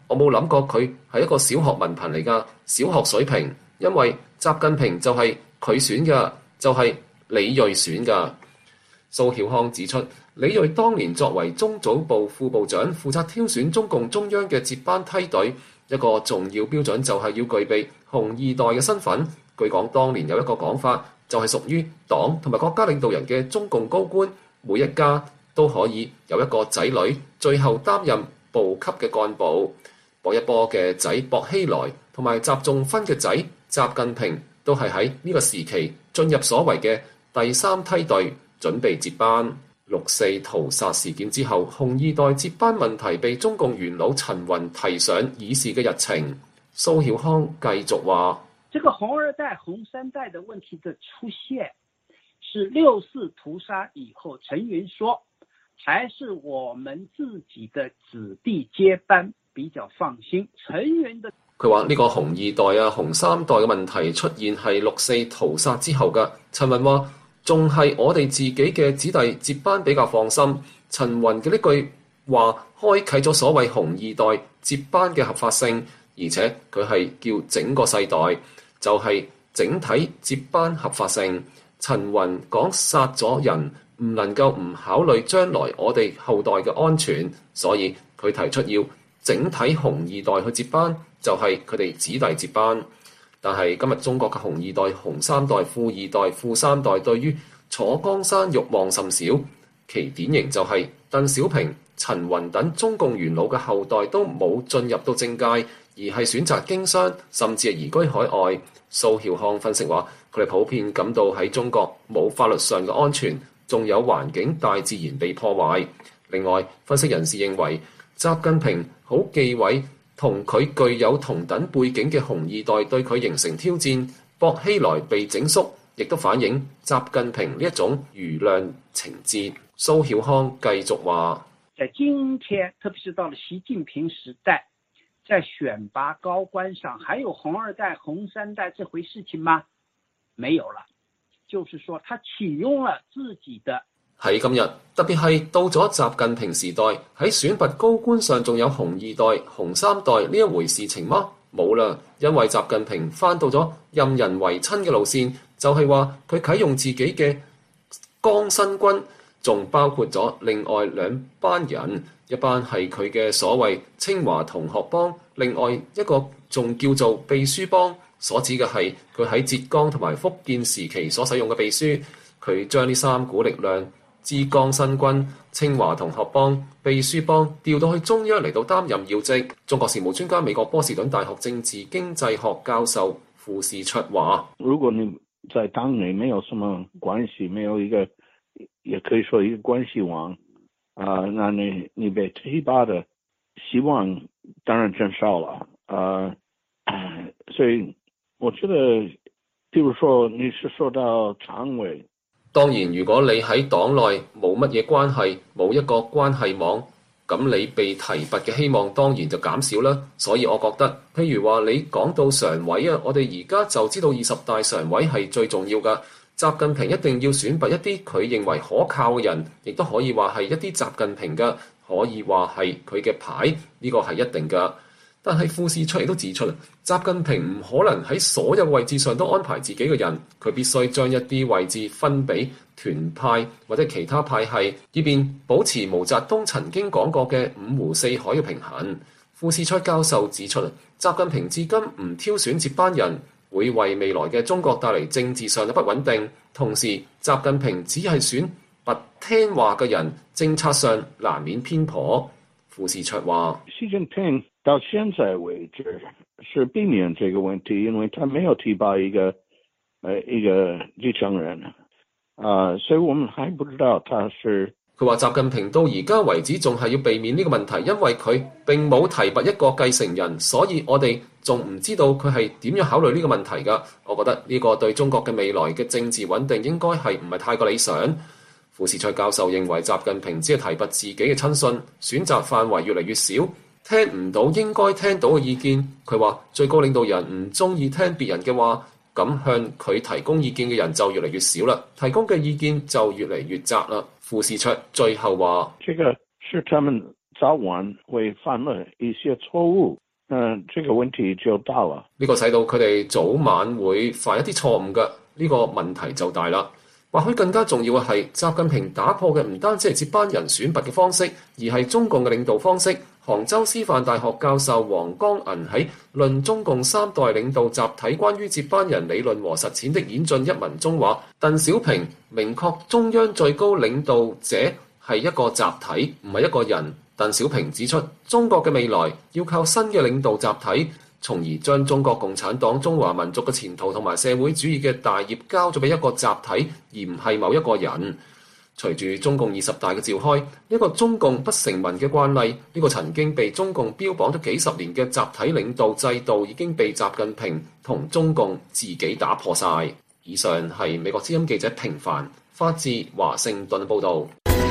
Speaker 3: 我冇諗過佢係一個小學文憑嚟㗎，小學水平，因為習近平就係佢選嘅，就係李銳選㗎。蘇曉康指出，李銳當年作為中組部副部長，負責挑選中共中央嘅接班梯隊，一個重要標準就係要具備紅二代嘅身份。據講，當年有一個講法，就係屬於黨同埋國家領導人嘅中共高官，每一家都可以有一個仔女，最後擔任部級嘅幹部。薄一波嘅仔薄熙來同埋習仲勳嘅仔習近平都係喺呢個時期進入所謂嘅第三梯隊，準備接班。六四屠殺事件之後，紅二代接班問題被中共元老陳雲提上議事嘅日程。蘇曉康繼續話：
Speaker 8: 這個紅二代、紅三代的問題的出現，是六四屠殺以後，陳雲說，還是我們自己的子弟接班比較放心。陳雲的
Speaker 3: 佢話呢個紅二代啊、紅三代嘅問題出現係六四屠殺之後㗎。陳雲話：仲係我哋自己嘅子弟接班比較放心。陳雲嘅呢句話開啟咗所謂紅二代接班嘅合法性，而且佢係叫整個世代，就係整體接班合法性。陳雲講殺咗人唔能夠唔考慮將來我哋後代嘅安全，所以佢提出要整體紅二代去接班，就係佢哋子弟接班。但係今日中國嘅紅二代、紅三代、富二代、富三代對於坐江山慾望甚少，其典型就係鄧小平、陳雲等中共元老嘅後代都冇進入到政界，而係選擇經商，甚至係移居海外。蘇曉康分析話，佢哋普遍感到喺中國冇法律上嘅安全，仲有環境大自然被破壞。另外，分析人士認為，習近平好忌諱同佢具有同等背景嘅紅二代對佢形成挑戰，薄熙來被整肅，亦都反映習近平呢一種瑜亮情節。蘇曉康繼續話：
Speaker 8: 在今天，特別是到了習近平時代，在選拔高官上，還有紅二代、紅三代這回事情嗎？沒有了，就是說，他啟用了自己的。
Speaker 3: 喺今日，特別係到咗習近平時代，喺選拔高官上仲有紅二代、紅三代呢一回事情嗎？冇啦，因為習近平翻到咗任人唯親嘅路線，就係話佢啟用自己嘅江新軍，仲包括咗另外兩班人，一班係佢嘅所謂清華同學幫，另外一個仲叫做秘書幫，所指嘅係佢喺浙江同埋福建時期所使用嘅秘書。佢將呢三股力量，浙江新軍、清華同學幫、秘書幫調到去中央嚟到擔任要職。中國事務專家、美國波士頓大學政治經濟學教授傅士綽話：
Speaker 9: 如果你在黨內沒有什麼關係，沒有一個，也可以說一個關係網，那你被提拔的希望當然減少了。所以我覺得，譬如說你是受到常委。
Speaker 3: 當然，如果你喺黨內冇乜嘢關係，冇一個關係網，咁你被提拔嘅希望當然就減少啦。所以我覺得，譬如話你講到常委啊，我哋而家就知道20大常委係最重要㗎。習近平一定要選拔一啲佢認為可靠嘅人，亦都可以話係一啲習近平嘅，可以話係佢嘅牌，呢個係一定㗎。但係傅士綽亦都指出，習近平唔可能喺所有位置上都安排自己嘅人，佢必須將一啲位置分俾團派或者其他派系，以便保持毛澤東曾經講過嘅五湖四海嘅平衡。傅士綽教授指出，習近平至今唔挑選接班人，會為未來嘅中國帶嚟政治上嘅不穩定。同時，習近平只係選不聽話嘅人，政策上難免偏頗。傅士綽話：
Speaker 9: 習近平到現在為止是避免這個問題，因為他沒有提拔一個繼承人，所以我們還不知道他是。
Speaker 3: 佢話習近平到而家為止仲係要避免呢個問題，因為佢並冇提拔一個繼承人，所以我哋仲唔知道佢係點樣考慮呢個問題㗎。我覺得呢個對中國嘅未來嘅政治穩定應該係唔係太過理想。傅士綽教授認為習近平只係提拔自己嘅親信，選擇範圍越嚟越少，聽唔到應該聽到嘅意見。佢話最高領導人唔中意聽別人嘅話，咁向佢提供意見嘅人就越嚟越少啦，提供嘅意見就越嚟越窄啦。傅士綽最後話：
Speaker 9: 這個是他們早晚會犯了一些錯誤，這個問題就大了。
Speaker 3: 呢個使到佢哋早晚會犯一啲錯誤嘅，呢個問題就大啦。或許更加重要嘅係，習近平打破嘅唔單止係接班人選拔嘅方式，而係中共嘅領導方式。杭州師範大學教授黃江銀喺《論中共三代領導集體關於接班人理論和實踐的演進》一文中話，鄧小平明確中央最高領導者係一個集體，唔係一個人。鄧小平指出，中國嘅未來要靠新嘅領導集體，從而將中國共產黨中華民族嘅前途同埋社會主義嘅大業交咗俾一個集體，而唔係某一個人。隨住中共20大嘅召開，一個中共不成文嘅慣例，呢個曾經被中共標榜咗幾十年嘅集體領導制度，已經被習近平同中共自己打破晒。以上係美國之音記者平凡發自華盛頓報導。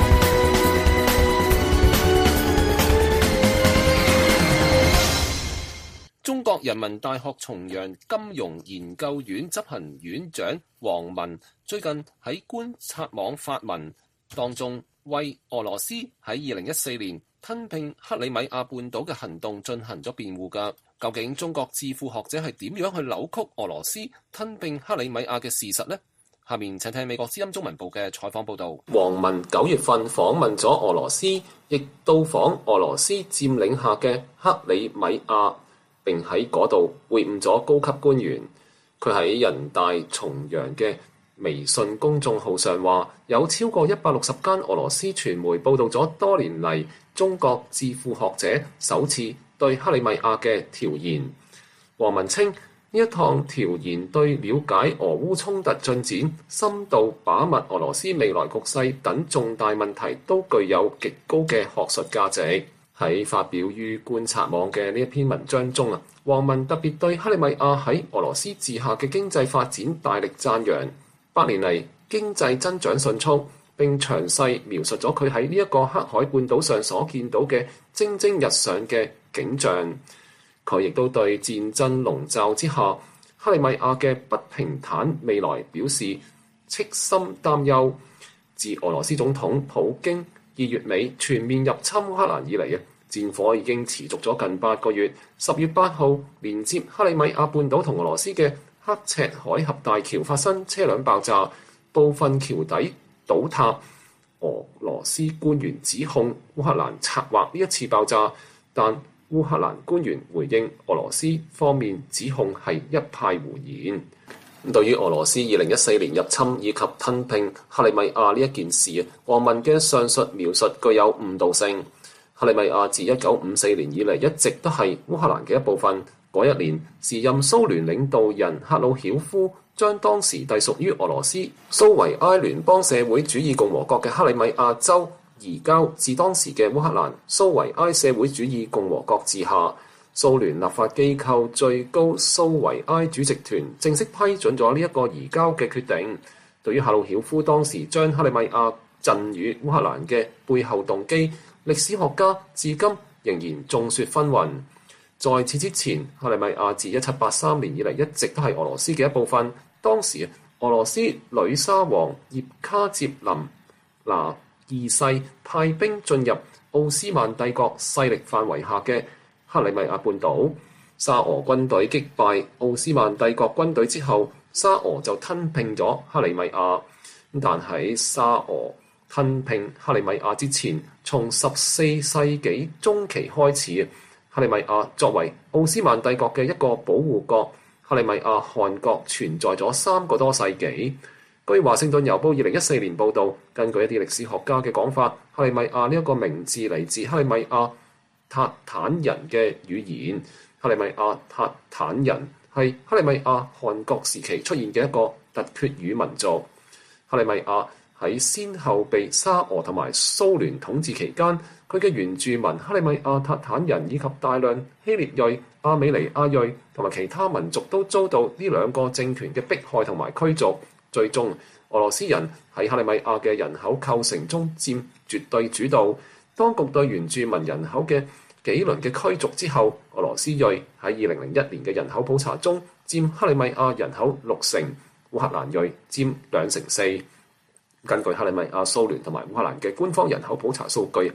Speaker 3: 中國人民大學重陽金融研究院執行院長王文最近喺觀察網發文當中，為俄羅斯喺2014年吞併克里米亞半島嘅行動進行咗辯護㗎。究竟中國智庫學者係點樣去扭曲俄羅斯吞併克里米亞嘅事實呢？下面請聽美國之音中文部嘅採訪報導。王文9月份訪問咗俄羅斯，亦到訪俄羅斯佔領下嘅克里米亞，並喺嗰度會晤咗高級官員。佢喺人大重陽嘅微信公眾號上話，有超過160間俄羅斯傳媒報導咗多年嚟中國智庫學者首次對克里米亞嘅調研。王文稱，呢一趟調研對了解俄烏衝突進展、深度把握俄羅斯未來局勢等重大問題都具有極高嘅學術價值。喺發表於觀察網嘅呢一篇文章中王文特別對克里米亞喺俄羅斯治下嘅經濟發展大力讚揚，100年嚟經濟增長迅速，並詳細描述咗佢喺呢一個黑海半島上所見到嘅蒸蒸日上嘅景象。佢亦都對戰爭籠罩之下克里米亞嘅不平坦未來表示戚心擔憂。自俄羅斯總統普京2月尾全面入侵烏克蘭以嚟戰火已經持續咗近8個月。10月8號，連接克里米亞半島同俄羅斯嘅刻赤海峽大橋發生車輛爆炸，部分橋底倒塌。俄羅斯官員指控烏克蘭策劃呢一次爆炸，但烏克蘭官員回應俄羅斯方面指控係一派胡言。對於俄羅斯2014年入侵以及吞併克里米亞呢一件事，王文嘅上述描述具有誤導性。克里米亞自1954年以嚟一直都係烏克蘭嘅一部分。嗰一年，時任蘇聯領導人赫魯曉夫將當時隸屬於俄羅斯蘇維埃聯邦社會主義共和國嘅克里米亞州移交至當時嘅烏克蘭蘇維埃社會主義共和國治下。蘇聯立法機構最高蘇維埃主席團正式批准咗呢一個移交嘅決定。對於赫魯曉夫當時將克里米亞贈予烏克蘭嘅背後動機，歷史學家至今仍然眾說紛紜。在此之前，克里米亞自1783年以嚟一直都係俄羅斯嘅一部分。當時俄羅斯女沙皇葉卡捷琳娜2世派兵進入奧斯曼帝國勢力範圍下嘅克里米亞半島。沙俄軍隊擊敗奧斯曼帝國軍隊之後，沙俄就吞併咗克里米亞。但喺沙俄吞併克里米亞之前，從14世紀中期開始，克里米亞作為奧斯曼帝國嘅一個保護國，克里米亞汗國存在咗3個多世紀。據華盛頓郵報2014年報導，根據一啲歷史學家嘅講法，克里米亞呢一個名字嚟自克里米亞塔坦人嘅語言。克里米亞塔坦人係克里米亞汗國時期出現嘅一個突厥語民族。克里米亞喺先後被沙俄同埋蘇聯統治期間，佢嘅原住民克里米亞塔坦人以及大量希列裔、亞美尼亞裔同埋其他民族都遭到呢2個政權嘅迫害同埋驅逐。最終，俄羅斯人喺克里米亞嘅人口構成中佔絕對主導。當局對原住民人口嘅幾輪嘅驅逐之後，俄羅斯裔喺2001年嘅人口普查中佔克里米亞人口60%，烏克蘭裔佔2成4%。根據克里米亞蘇聯同埋烏克蘭嘅官方人口普查數據，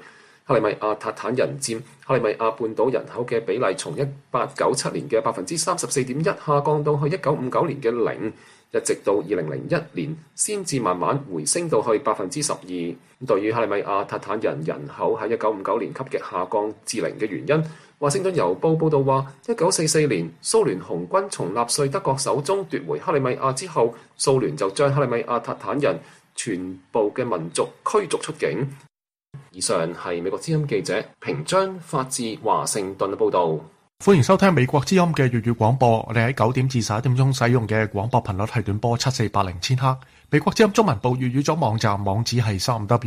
Speaker 3: 克里米亞塔坦人佔克里米亞半島人口嘅比例從1897年嘅34.1%下降到去1959年嘅0%，一直到2001年先至慢慢回升到去12%。對於克里米亞塔坦人人口喺1959年急劇下降至0嘅原因，華盛頓郵報報導話，1944年蘇聯紅軍從納粹德國手中奪回克里米亞之後，蘇聯就將克里米亞塔坦人全部嘅民族驅逐出境。以上係美國之音記者平章發自華盛頓嘅報導。
Speaker 1: 歡迎收聽美國之音嘅粵語廣播。我哋喺9點至11點鐘使用嘅廣播頻率係短波7480千赫。美國之音中文部粵語組網站網址係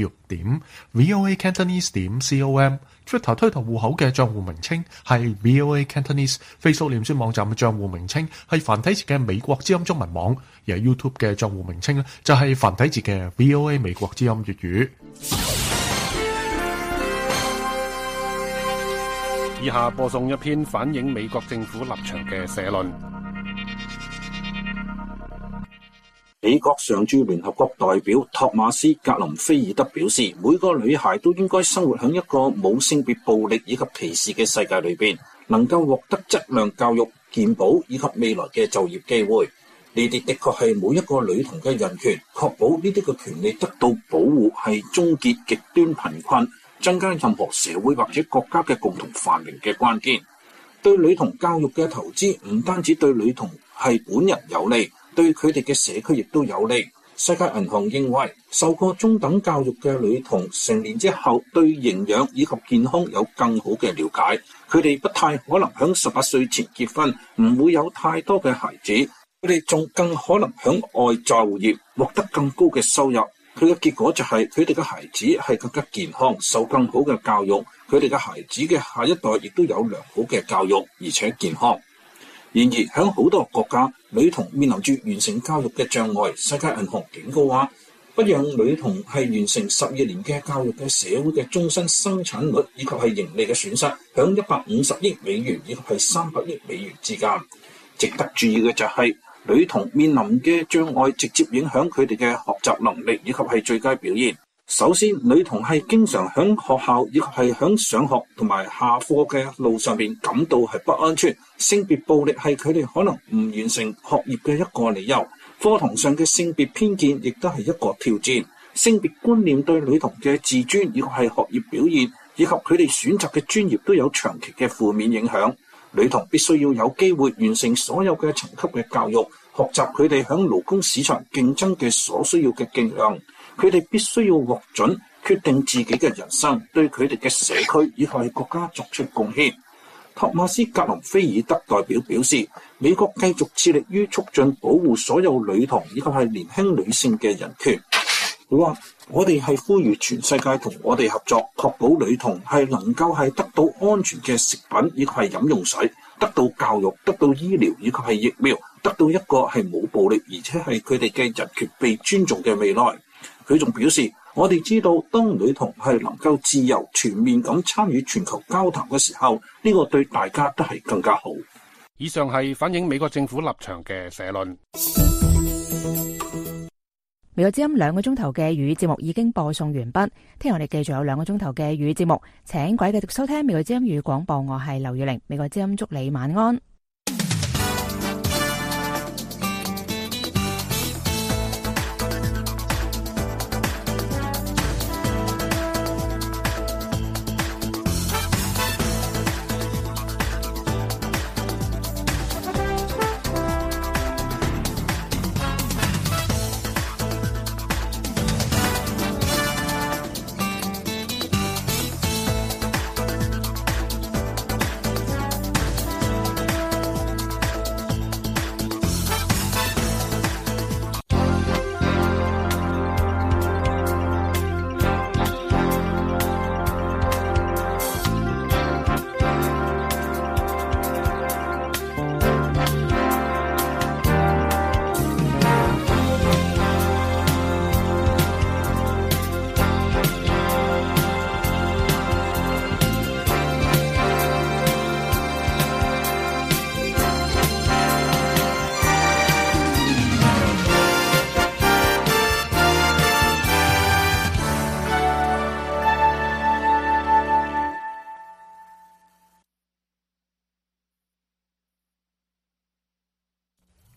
Speaker 1: 3w.voacantonese.com。Twitter 推特戶口嘅帳戶名稱係 VOA Cantonese。Facebook 臉書網站嘅帳戶名稱係繁體字嘅美國之音中文網。而喺 YouTube 嘅帳戶名稱呢，就係繁體字嘅 VOA 美國之音粵語。
Speaker 10: 以下播送一篇反映美國政府立場嘅社論。
Speaker 4: 美國常駐聯合國代表托馬斯·格林菲爾德表示，每個女孩都應該生活喺一個冇性別暴力以及歧視嘅世界裏邊，能夠獲得質量教育、健保以及未來嘅就業機會。呢啲的確係每一個女童嘅人權，確保呢啲嘅權利得到保護係終結極端貧困，增加任何社會或者國家嘅共同繁榮嘅關鍵。對女童教育嘅投資唔單止對女童係本人有利，對佢哋嘅社區亦都有利。世界銀行認為，受過中等教育嘅女童成年之後，對營養以及健康有更好嘅了解。佢哋不太可能響18歲前結婚，唔會有太多嘅孩子。佢哋仲更可能響外就業，獲得更高嘅收入。佢嘅結果就係佢哋嘅孩子係更加健康，受更好嘅教育。佢哋嘅孩子嘅下一代亦都有良好嘅教育，而且健康。然而，喺好多國家，女童面臨住完成教育嘅障礙。世界銀行警告話，不讓女童係完成12年嘅教育嘅社會嘅終身生產率以及係盈利嘅損失，響150億美元以及係300億美元之間。值得注意嘅就係，女童面臨嘅障礙直接影響佢哋嘅學習能力以及係最佳表現。首先，女童係經常喺學校以及係喺上學同埋下課嘅路上面感到係不安全。性別暴力係佢哋可能唔完成學業嘅一個理由。課堂上嘅性別偏見亦都係一個挑戰。性別觀念對女童嘅自尊以及係學業表現以及佢哋選擇嘅專業都有長期嘅負面影響。女童必須要有機會完成所有嘅層級嘅教育，學習佢哋喺勞工市場競爭嘅所需要嘅技能。佢哋必須要獲准決定自己嘅人生，對佢哋嘅社區以及係國家作出貢獻。托馬斯·格林菲爾德代表表示，美國繼續致力於促進保護所有女童以及係年輕女性嘅人權。佢話：我哋係呼籲全世界同我哋合作，確保女童係能夠係得到安全嘅食品以及係飲用水，得到教育，得到醫療以及係疫苗，得到一個係冇暴力而且係佢哋嘅人權被尊重嘅未來。佢仲表示，我哋知道當女童係能夠自由全面咁參與全球交談嘅時候，呢個對大家都係更加好。
Speaker 10: 以上係反映美國政府立場嘅社論。
Speaker 2: 美國之音2個鐘頭嘅粵語節目已經播送完畢，聽日我哋繼續有2個鐘頭嘅粵語節目，請各位繼續收聽美國之音粵語廣播，我係劉月玲，美國之音祝你晚安。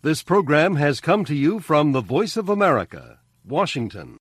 Speaker 10: This program has come to you from the Voice of America, Washington.